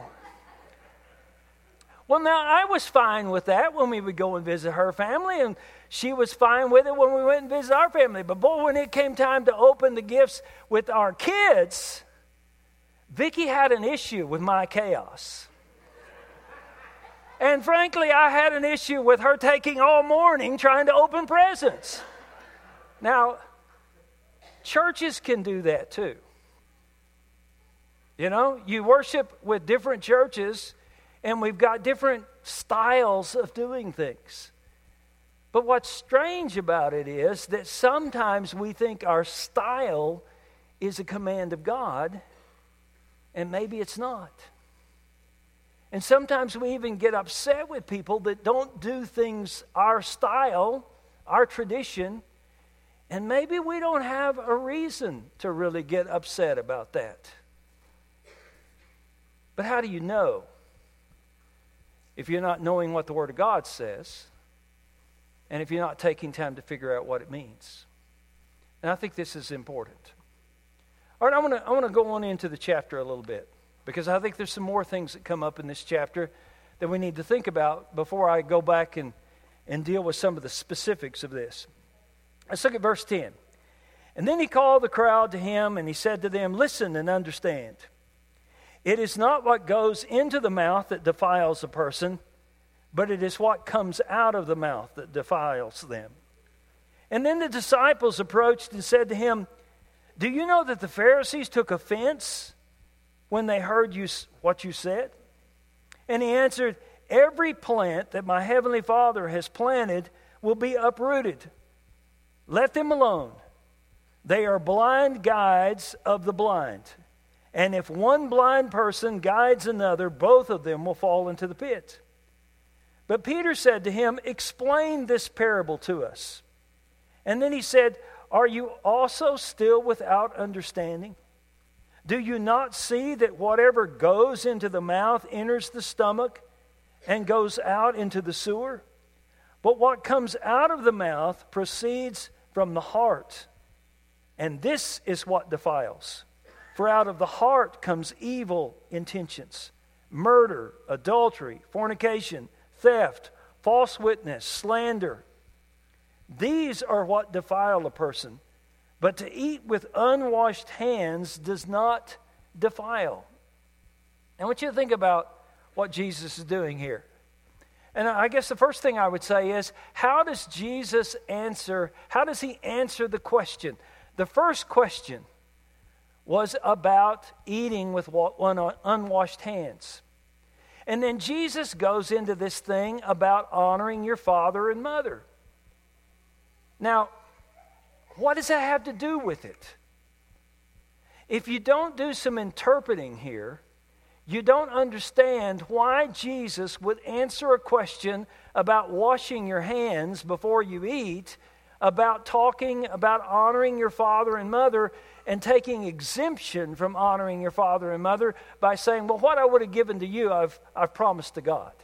Well, now, I was fine with that when we would go and visit her family, and she was fine with it when we went and visited our family. But boy, when it came time to open the gifts with our kids, Vicky had an issue with my chaos. And frankly, I had an issue with her taking all morning trying to open presents. Now, churches can do that too. You worship with different churches, and we've got different styles of doing things. But what's strange about it is that sometimes we think our style is a command of God, and maybe it's not. And sometimes we even get upset with people that don't do things our style, our tradition, and maybe we don't have a reason to really get upset about that. But how do you know if you're not knowing what the Word of God says, and if you're not taking time to figure out what it means? And I think this is important. All right, I want to go on into the chapter a little bit, because I think there's some more things that come up in this chapter that we need to think about before I go back and deal with some of the specifics of this. Let's look at verse 10. And then he called the crowd to him, and he said to them, "Listen and understand. It is not what goes into the mouth that defiles a person, but it is what comes out of the mouth that defiles them." And then the disciples approached and said to him, "Do you know that the Pharisees took offense when they heard what you said?" And he answered, "Every plant that my heavenly Father has planted will be uprooted. Let them alone. They are blind guides of the blind. And if one blind person guides another, both of them will fall into the pit." But Peter said to him, "Explain this parable to us." And then he said, "Are you also still without understanding? Do you not see that whatever goes into the mouth enters the stomach and goes out into the sewer? But what comes out of the mouth proceeds from the heart, and this is what defiles. For out of the heart comes evil intentions, murder, adultery, fornication, theft, false witness, slander. These are what defile a person, but to eat with unwashed hands does not defile." I want you to think about what Jesus is doing here. And I guess the first thing I would say is, how does he answer the question? The first question was about eating with unwashed hands. And then Jesus goes into this thing about honoring your father and mother. Now, what does that have to do with it? If you don't do some interpreting here, you don't understand why Jesus would answer a question about washing your hands before you eat, about talking about honoring your father and mother, and taking exemption from honoring your father and mother by saying, "Well, what I would have given to you, I've promised to God."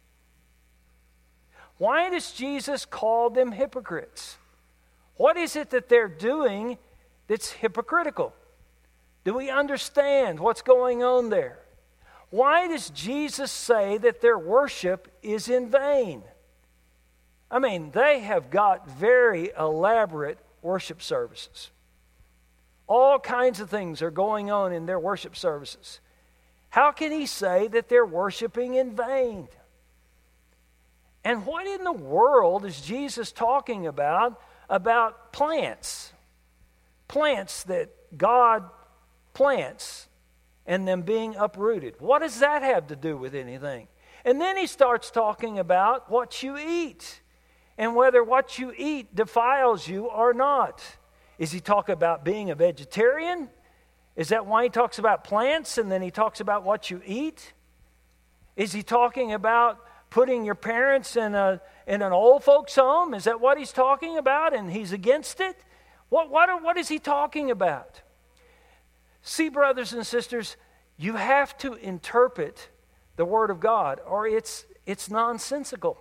Why does Jesus call them hypocrites? What is it that they're doing that's hypocritical? Do we understand what's going on there? Why does Jesus say that their worship is in vain? I mean, they have got very elaborate worship services. All kinds of things are going on in their worship services. How can he say that they're worshiping in vain? And what in the world is Jesus talking about plants? Plants that God plants and them being uprooted. What does that have to do with anything? And then he starts talking about what you eat and whether what you eat defiles you or not. Is he talking about being a vegetarian? Is that why he talks about plants and then he talks about what you eat? Is he talking about putting your parents in an old folks' home? Is that what he's talking about and he's against it? What is he talking about? See, brothers and sisters, you have to interpret the Word of God or it's nonsensical.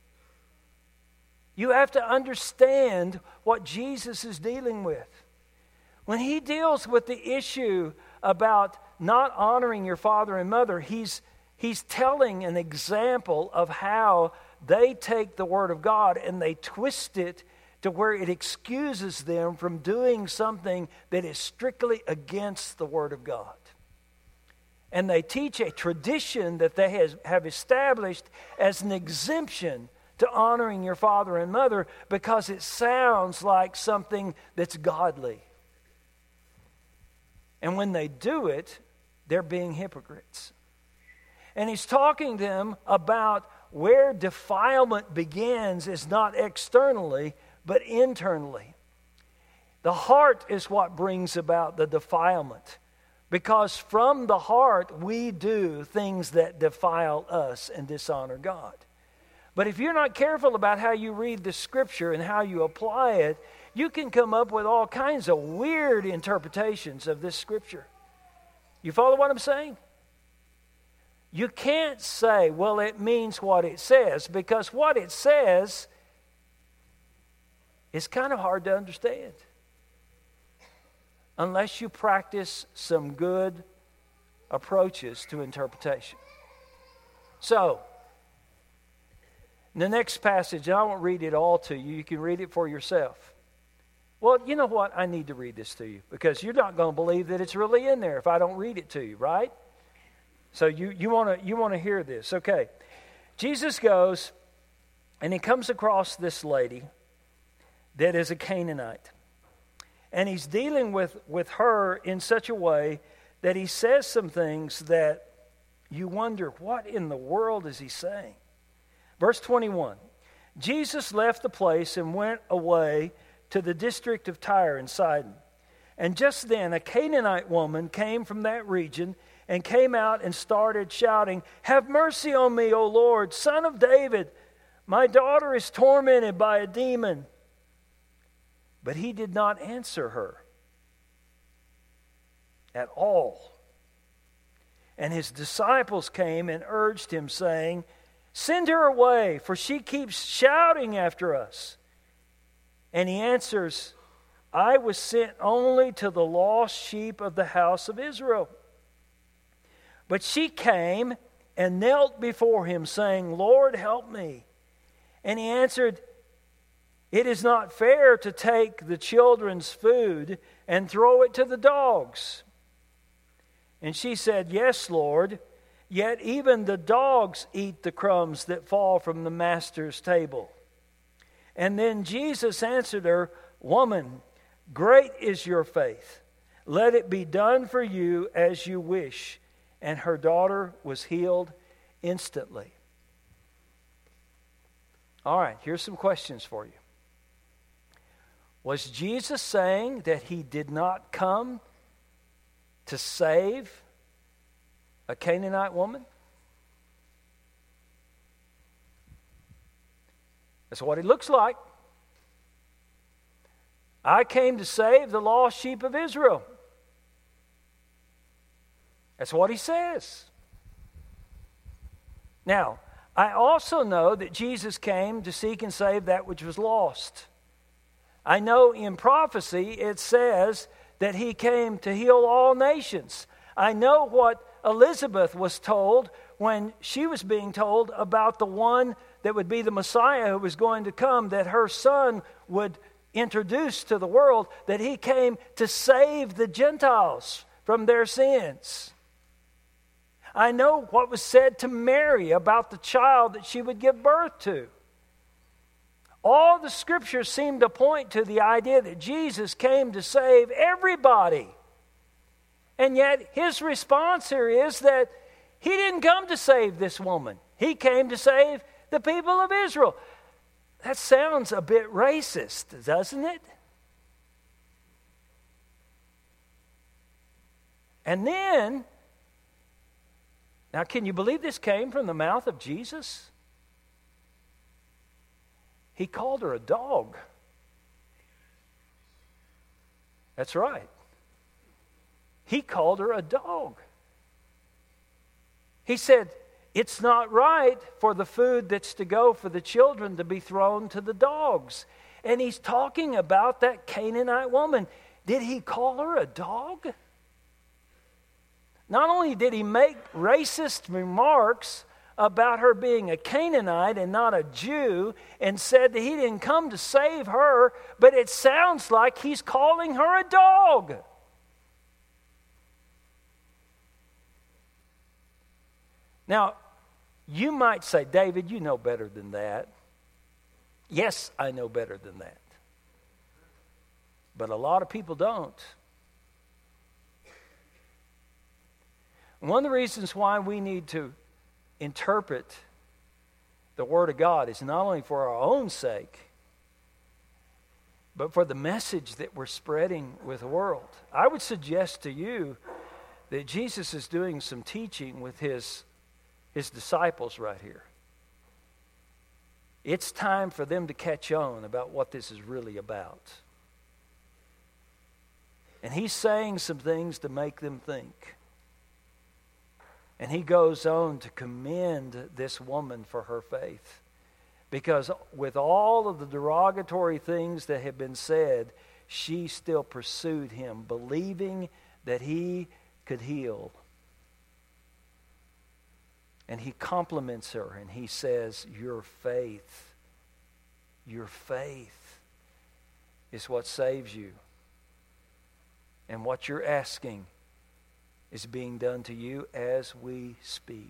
You have to understand what Jesus is dealing with. When he deals with the issue about not honoring your father and mother, he's telling an example of how they take the Word of God and they twist it to where it excuses them from doing something that is strictly against the Word of God. And they teach a tradition that they have established as an exemption to honoring your father and mother because it sounds like something that's godly. And when they do it, they're being hypocrites. And he's talking to them about where defilement begins is not externally, but internally. The heart is what brings about the defilement. Because from the heart, we do things that defile us and dishonor God. But if you're not careful about how you read the Scripture and how you apply it, you can come up with all kinds of weird interpretations of this Scripture. You follow what I'm saying? You can't say, well, it means what it says, because what it says is kind of hard to understand unless you practice some good approaches to interpretation. So, in the next passage, and I won't read it all to you, you can read it for yourself. Well, you know what? I need to read this to you because you're not going to believe that it's really in there if I don't read it to you, right? So you want to hear this. Okay. Jesus goes and he comes across this lady that is a Canaanite. And he's dealing with her in such a way that he says some things that you wonder, what in the world is he saying? Verse 21, Jesus left the place and went away to the district of Tyre and Sidon. And just then a Canaanite woman came from that region and came out and started shouting, "Have mercy on me, O Lord, Son of David. My daughter is tormented by a demon." But he did not answer her at all. And his disciples came and urged him, saying, "Send her away, for she keeps shouting after us." And he answers, "I was sent only to the lost sheep of the house of Israel." But she came and knelt before him, saying, "Lord, help me." And he answered, "It is not fair to take the children's food and throw it to the dogs." And she said, "Yes, Lord, yet even the dogs eat the crumbs that fall from the master's table." And then Jesus answered her, "Woman, great is your faith. Let it be done for you as you wish." And her daughter was healed instantly. All right, here's some questions for you. Was Jesus saying that he did not come to save a Canaanite woman? That's what it looks like. I came to save the lost sheep of Israel. That's what he says. Now, I also know that Jesus came to seek and save that which was lost. I know in prophecy it says that he came to heal all nations. I know what Elizabeth was told when she was being told about the one that would be the Messiah who was going to come, that her son would introduce to the world, that he came to save the Gentiles from their sins. I know what was said to Mary about the child that she would give birth to. All the scriptures seem to point to the idea that Jesus came to save everybody. And yet his response here is that he didn't come to save this woman. He came to save the people of Israel. That sounds a bit racist, doesn't it? And then, now can you believe this came from the mouth of Jesus? He called her a dog. That's right. He called her a dog. He said, it's not right for the food that's to go for the children to be thrown to the dogs. And he's talking about that Canaanite woman. Did he call her a dog? Not only did he make racist remarks about her being a Canaanite and not a Jew, and said that he didn't come to save her, but it sounds like he's calling her a dog. Now, you might say, David, you know better than that. Yes, I know better than that. But a lot of people don't. One of the reasons why we need to interpret the Word of God is not only for our own sake, but for the message that we're spreading with the world. I would suggest to you that Jesus is doing some teaching with his disciples right here. It's time for them to catch on about what this is really about. And he's saying some things to make them think. And he goes on to commend this woman for her faith. Because with all of the derogatory things that have been said, she still pursued him, believing that he could heal. And he compliments her and he says, your faith is what saves you. And what you're asking is being done to you as we speak.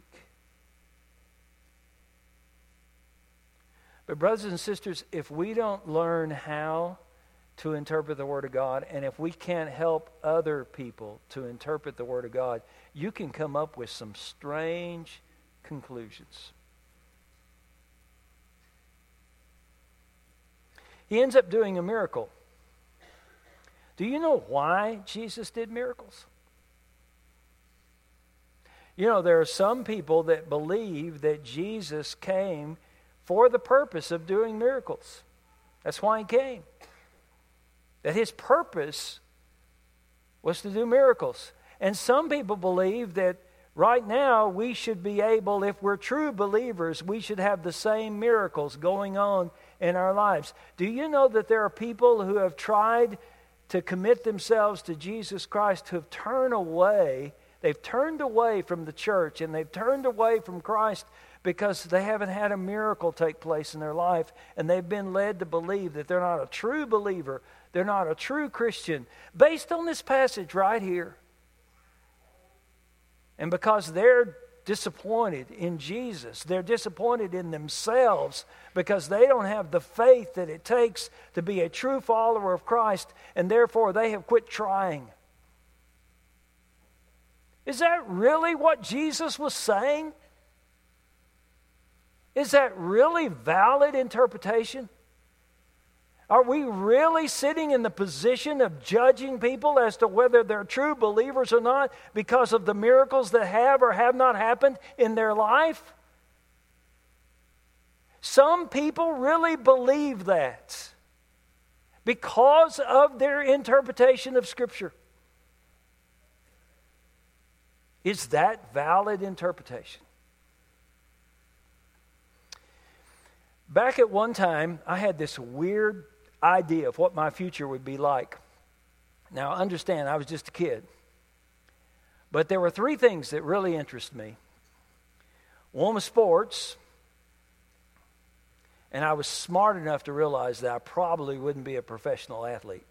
But brothers and sisters, if we don't learn how to interpret the Word of God, and if we can't help other people to interpret the Word of God, you can come up with some strange conclusions. He ends up doing a miracle. Do you know why Jesus did miracles? You know, there are some people that believe that Jesus came for the purpose of doing miracles. That's why he came. That his purpose was to do miracles. And some people believe that right now we should be able, if we're true believers, we should have the same miracles going on in our lives. Do you know that there are people who have tried to commit themselves to Jesus Christ who have turned away? They've turned away from the church and they've turned away from Christ because they haven't had a miracle take place in their life, and they've been led to believe that they're not a true believer, they're not a true Christian, based on this passage right here. And because they're disappointed in Jesus, they're disappointed in themselves because they don't have the faith that it takes to be a true follower of Christ, and therefore they have quit trying. Is that really what Jesus was saying? Is that really valid interpretation? Are we really sitting in the position of judging people as to whether they're true believers or not because of the miracles that have or have not happened in their life? Some people really believe that because of their interpretation of Scripture. Is that valid interpretation? Back at one time, I had this weird idea of what my future would be like. Now, understand, I was just a kid. But there were three things that really interest me. One was sports. And I was smart enough to realize that I probably wouldn't be a professional athlete.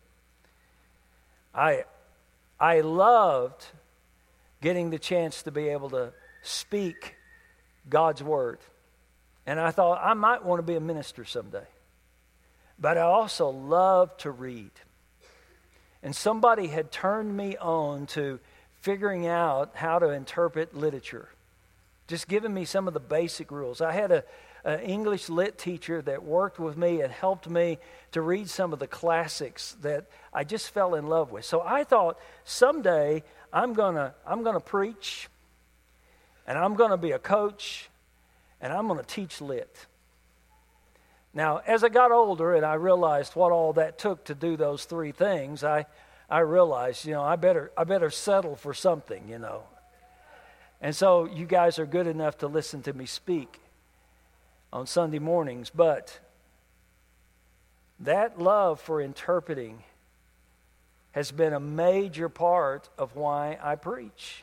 I loved getting the chance to be able to speak God's Word. And I thought I might want to be a minister someday. But I also love to read. And somebody had turned me on to figuring out how to interpret literature. just giving me some of the basic rules. I had an English lit teacher that worked with me and helped me to read some of the classics that I just fell in love with. So I thought someday I'm gonna preach, and I'm gonna be a coach, and I'm gonna teach lit. Now, as I got older and I realized what all that took to do those three things, I realized, I better settle for something, And so you guys are good enough to listen to me speak on Sunday mornings, but that love for interpreting has been a major part of why I preach.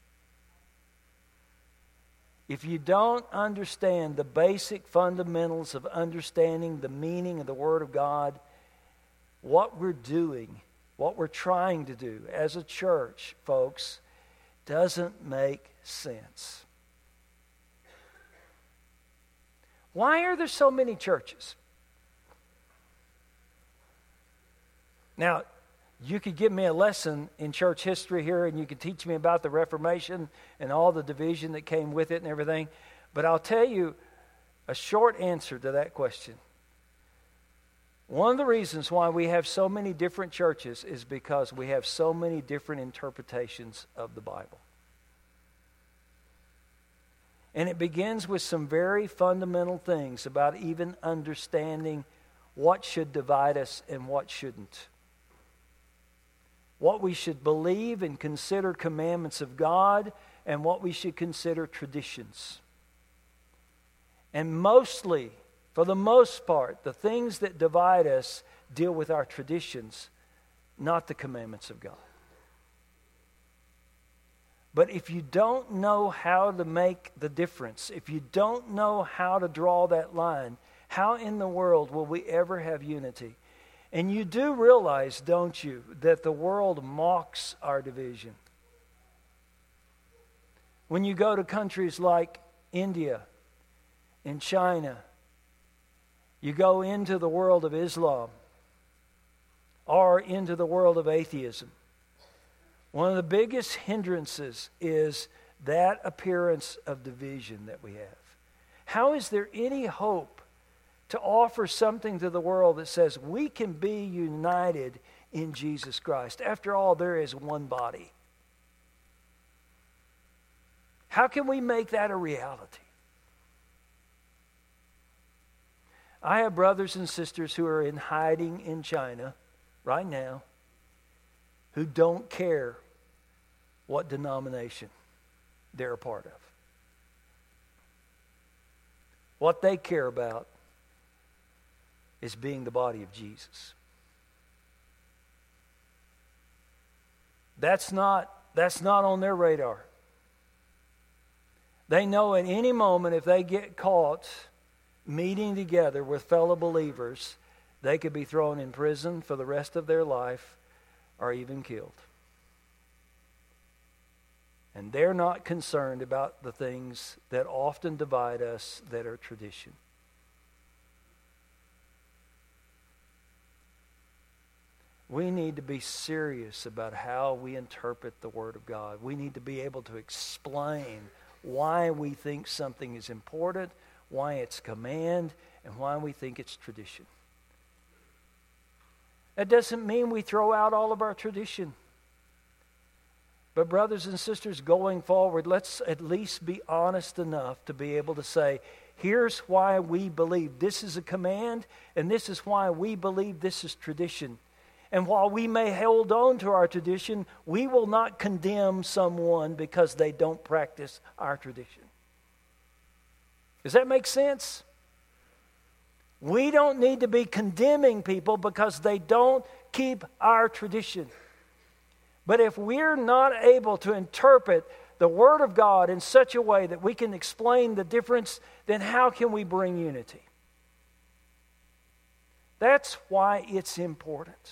If you don't understand the basic fundamentals of understanding the meaning of the Word of God, what we're doing, what we're trying to do as a church, folks, doesn't make sense. Why are there so many churches? Now, you could give me a lesson in church history here, and you could teach me about the Reformation and all the division that came with it and everything. But I'll tell you a short answer to that question. One of the reasons why we have so many different churches is because we have so many different interpretations of the Bible. And it begins with some very fundamental things about even understanding what should divide us and what shouldn't. What we should believe and consider commandments of God, and what we should consider traditions. And mostly, for the most part, the things that divide us deal with our traditions, not the commandments of God. But if you don't know how to make the difference, if you don't know how to draw that line, how in the world will we ever have unity? And you do realize, don't you, that the world mocks our division. When you go to countries like India and China, you go into the world of Islam or into the world of atheism. One of the biggest hindrances is that appearance of division that we have. How is there any hope to offer something to the world that says we can be united in Jesus Christ? After all, there is one body. How can we make that a reality? I have brothers and sisters who are in hiding in China right now who don't care what denomination they're a part of. What they care about is being the body of Jesus. That's not on their radar. They know at any moment if they get caught meeting together with fellow believers, they could be thrown in prison for the rest of their life or even killed. And they're not concerned about the things that often divide us that are tradition. We need to be serious about how we interpret the Word of God. We need to be able to explain why we think something is important, why it's command, and why we think it's tradition. That doesn't mean we throw out all of our tradition. But brothers and sisters, going forward, let's at least be honest enough to be able to say, here's why we believe this is a command, and this is why we believe this is tradition. And while we may hold on to our tradition, we will not condemn someone because they don't practice our tradition. Does that make sense? We don't need to be condemning people because they don't keep our tradition. But if we're not able to interpret the Word of God in such a way that we can explain the difference, then how can we bring unity? That's why it's important.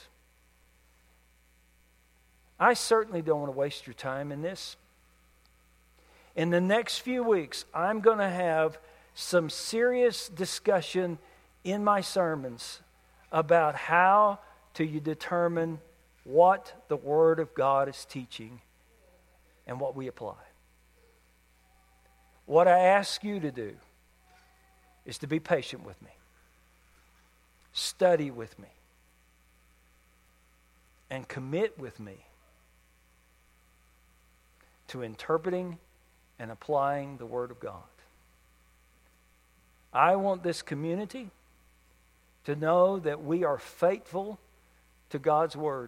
I certainly don't want to waste your time in this. In the next few weeks, I'm going to have some serious discussion in my sermons about how do you determine what the Word of God is teaching and what we apply. What I ask you to do is to be patient with me. Study with me. And commit with me to interpreting and applying the Word of God. I want this community to know that we are faithful to God's Word.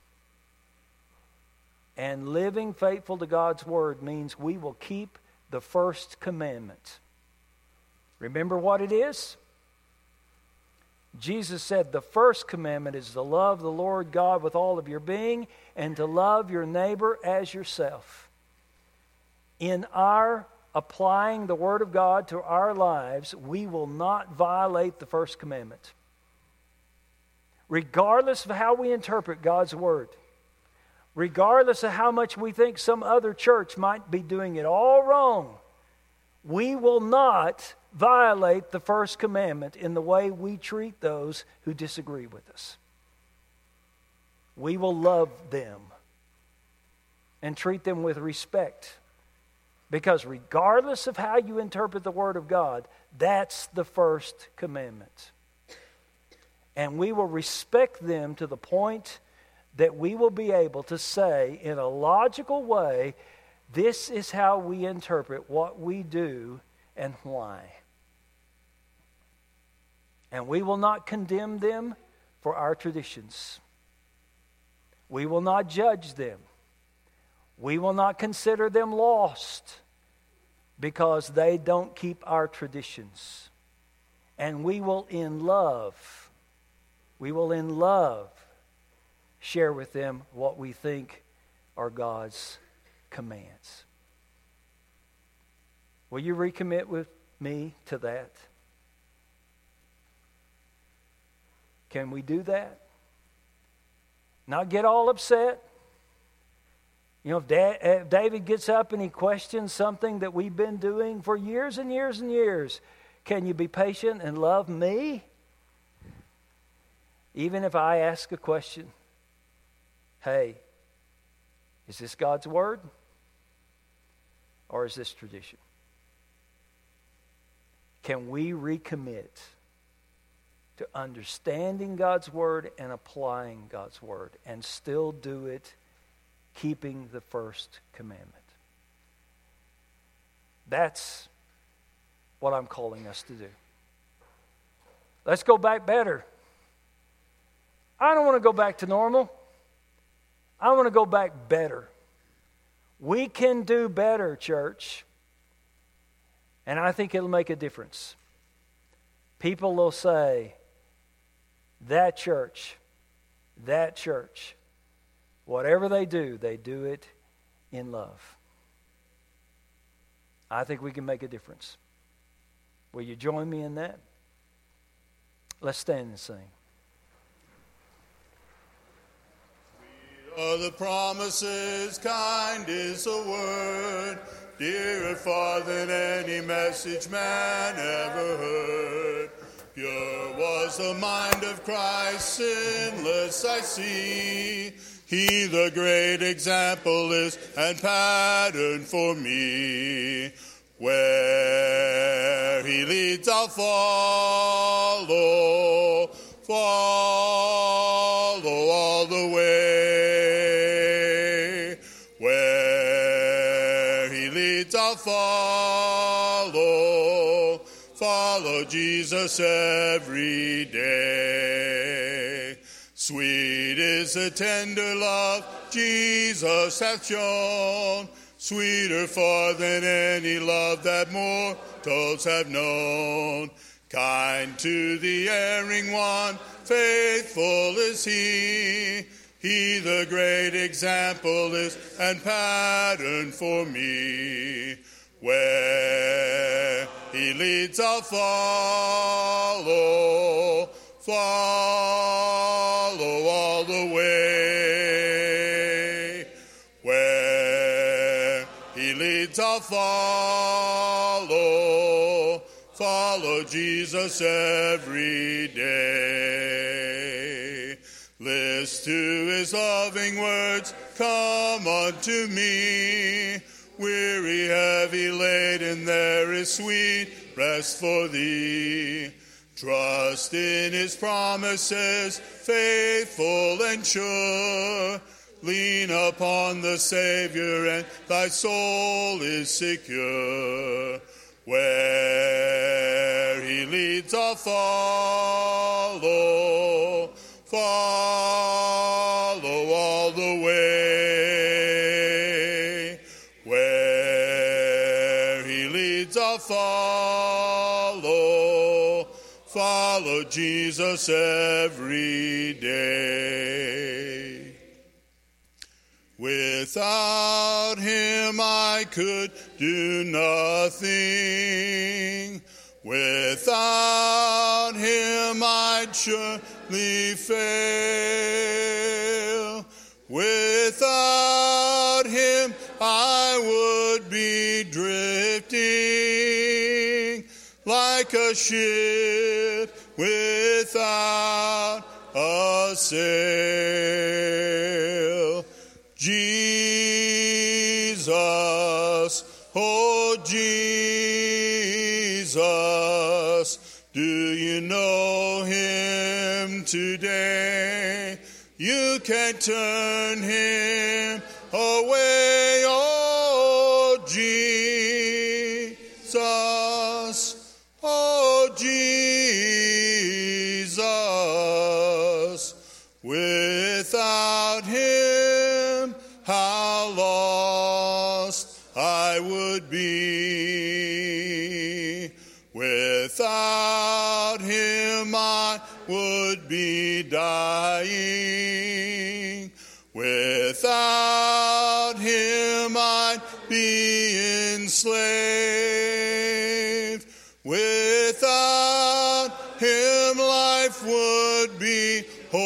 And living faithful to God's Word means we will keep the first commandment. Remember what it is? Jesus said the first commandment is to love the Lord God with all of your being and to love your neighbor as yourself. In our applying the Word of God to our lives, we will not violate the first commandment. Regardless of how we interpret God's Word, regardless of how much we think some other church might be doing it all wrong, we will not violate the first commandment in the way we treat those who disagree with us. We will love them and treat them with respect. Because regardless of how you interpret the Word of God, that's the first commandment. And we will respect them to the point that we will be able to say in a logical way, this is how we interpret what we do and why. And we will not condemn them for our traditions. We will not judge them. We will not consider them lost because they don't keep our traditions. And we will in love share with them what we think are God's commands. Will you recommit with me to that? Can we do that? Not get all upset. You know, if David gets up and he questions something that we've been doing for years and years and years, can you be patient and love me? Even if I ask a question, hey, is this God's Word? Or is this tradition? Can we recommit to understanding God's Word and applying God's Word and still do it keeping the first commandment? That's what I'm calling us to do. Let's go back better. I don't want to go back to normal. I want to go back better. We can do better, church. And I think it'll make a difference. People will say, that church, whatever they do it in love. I think we can make a difference. Will you join me in that? Let's stand and sing. Sweet are the promises, kind is the word, dearer far than any message man ever heard. Pure was the mind of Christ, sinless I see. He the great example is and pattern for me. Where he leads I'll follow all the way. Where he leads I'll follow Jesus every day. Sweet is the tender love Jesus hath shown, sweeter far than any love that mortals have known. Kind to the erring one, faithful is he. He the great example is and pattern for me. Where he leads I'll follow all the way. Where he leads I'll follow Jesus every day. List to his loving words, come unto me. Weary, heavy laden, there is sweet rest for thee. Trust in his promises, faithful and sure. Lean upon the Savior, and thy soul is secure. Where he leads, I'll follow, follow all the way. Where he leads, I'll follow, follow Jesus every day. Without him I could do nothing. Without him I'd surely fail. Without him I would be drifting like a ship without a sail. Jesus, oh Jesus, do you know him today? You can't turn him away, oh Jesus, oh Jesus. Without him, how lost I would be. Without him I would be dying. Without him I'd be enslaved. Without him life would be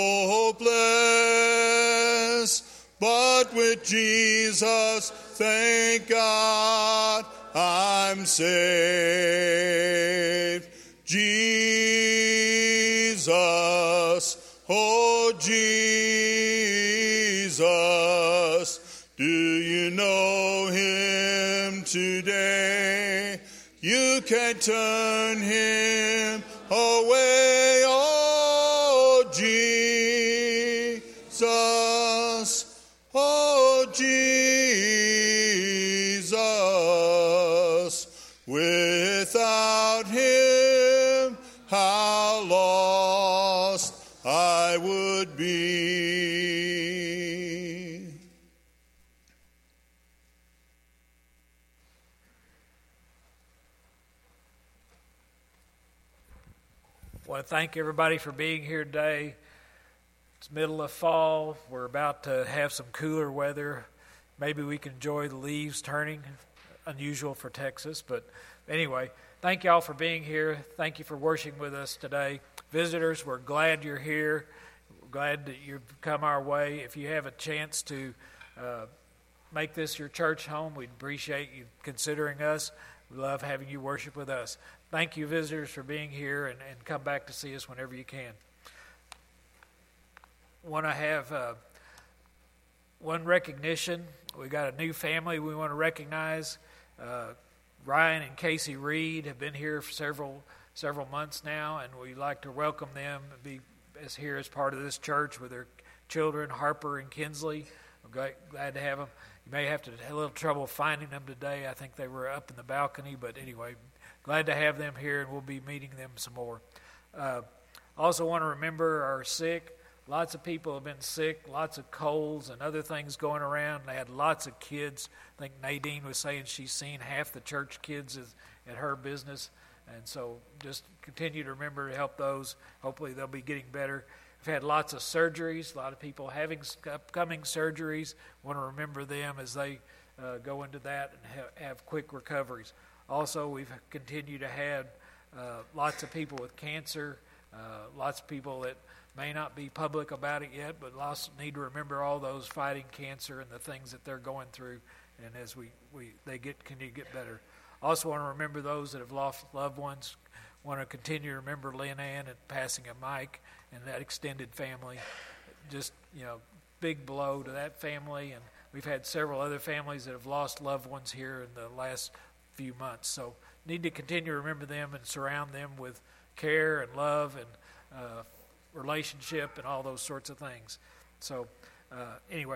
hopeless. But with Jesus, thank God, I'm saved. Jesus, oh Jesus, do you know him today? You can't turn him away, oh Jesus. Oh, Jesus, without him, how lost I would be. I want to thank everybody for being here today. It's middle of fall. We're about to have some cooler weather. Maybe we can enjoy the leaves turning. Unusual for Texas. But anyway, thank you all for being here. Thank you for worshiping with us today. Visitors, we're glad you're here. We're glad that you've come our way. If you have a chance to make this your church home, we'd appreciate you considering us. We love having you worship with us. Thank you, visitors, for being here, and come back to see us whenever you can. Want to have one recognition. We got a new family we want to recognize. Ryan and Casey Reed have been here for several months now, and we'd like to welcome them to be here as part of this church with their children, Harper and Kinsley. We're glad to have them. You may have to have a little trouble finding them today. I think they were up in the balcony, but anyway, glad to have them here, and we'll be meeting them some more. Also want to remember our sick. Lots of people have been sick, lots of colds and other things going around. They had lots of kids. I think Nadine was saying she's seen half the church kids at her business. And so just continue to remember to help those. Hopefully they'll be getting better. We've had lots of surgeries, a lot of people having upcoming surgeries. Want to remember them as they go into that and have quick recoveries. Also, we've continued to have lots of people with cancer, lots of people that may not be public about it yet, but lots need to remember all those fighting cancer and the things that they're going through, and as they continue to get better. Also want to remember those that have lost loved ones. Want to continue to remember Lynn Ann and passing of Mike and that extended family. Just, big blow to that family, and we've had several other families that have lost loved ones here in the last few months. So need to continue to remember them and surround them with care and love and relationship and all those sorts of things. So anyway,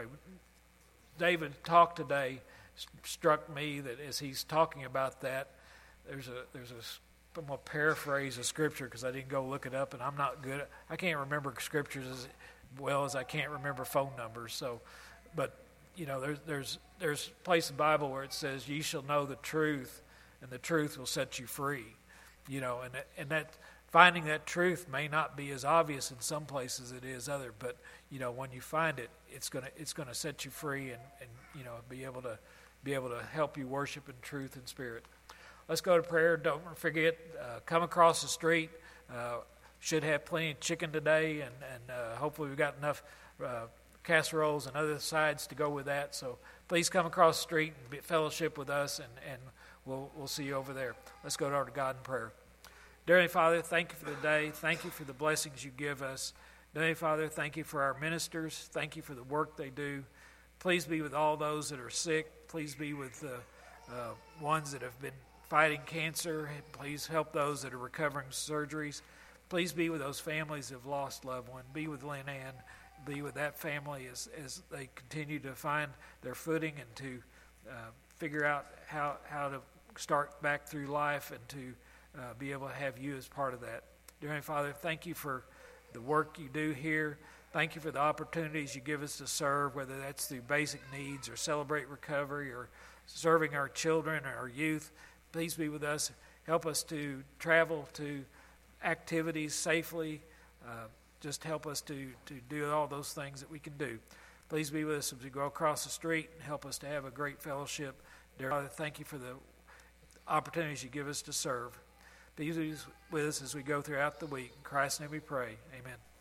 David talked today struck me that as he's talking about that, there's I'm going to paraphrase a scripture because I didn't go look it up, and I'm not good. I can't remember scriptures as well as I can't remember phone numbers. So, but you know, there's a place in the Bible where it says, "Ye shall know the truth, and the truth will set you free." You know, and that finding that truth may not be as obvious in some places it is other, but you know, when you find it, it's gonna set you free and you know, be able to help you worship in truth and spirit. Let's go to prayer. Don't forget, come across the street. Should have plenty of chicken today, and hopefully we've got enough casseroles and other sides to go with that. So please come across the street and be fellowship with us, and we'll see you over there. Let's go to our God in prayer. Dear Heavenly Father, thank you for the day. Thank you for the blessings you give us. Dear Heavenly Father, thank you for our ministers. Thank you for the work they do. Please be with all those that are sick. Please be with the ones that have been fighting cancer. Please help those that are recovering surgeries. Please be with those families that have lost loved ones. Be with Lynn Ann. Be with that family as they continue to find their footing and to figure out how to start back through life and to be able to have you as part of that. Dear Heavenly Father, thank you for the work you do here. Thank you for the opportunities you give us to serve, whether that's through basic needs or Celebrate Recovery or serving our children or our youth. Please be with us. Help us to travel to activities safely. Just help us to do all those things that we can do. Please be with us as we go across the street and help us to have a great fellowship. Dear Father, thank you for the opportunities you give us to serve. Be with us as we go throughout the week. In Christ's name we pray. Amen.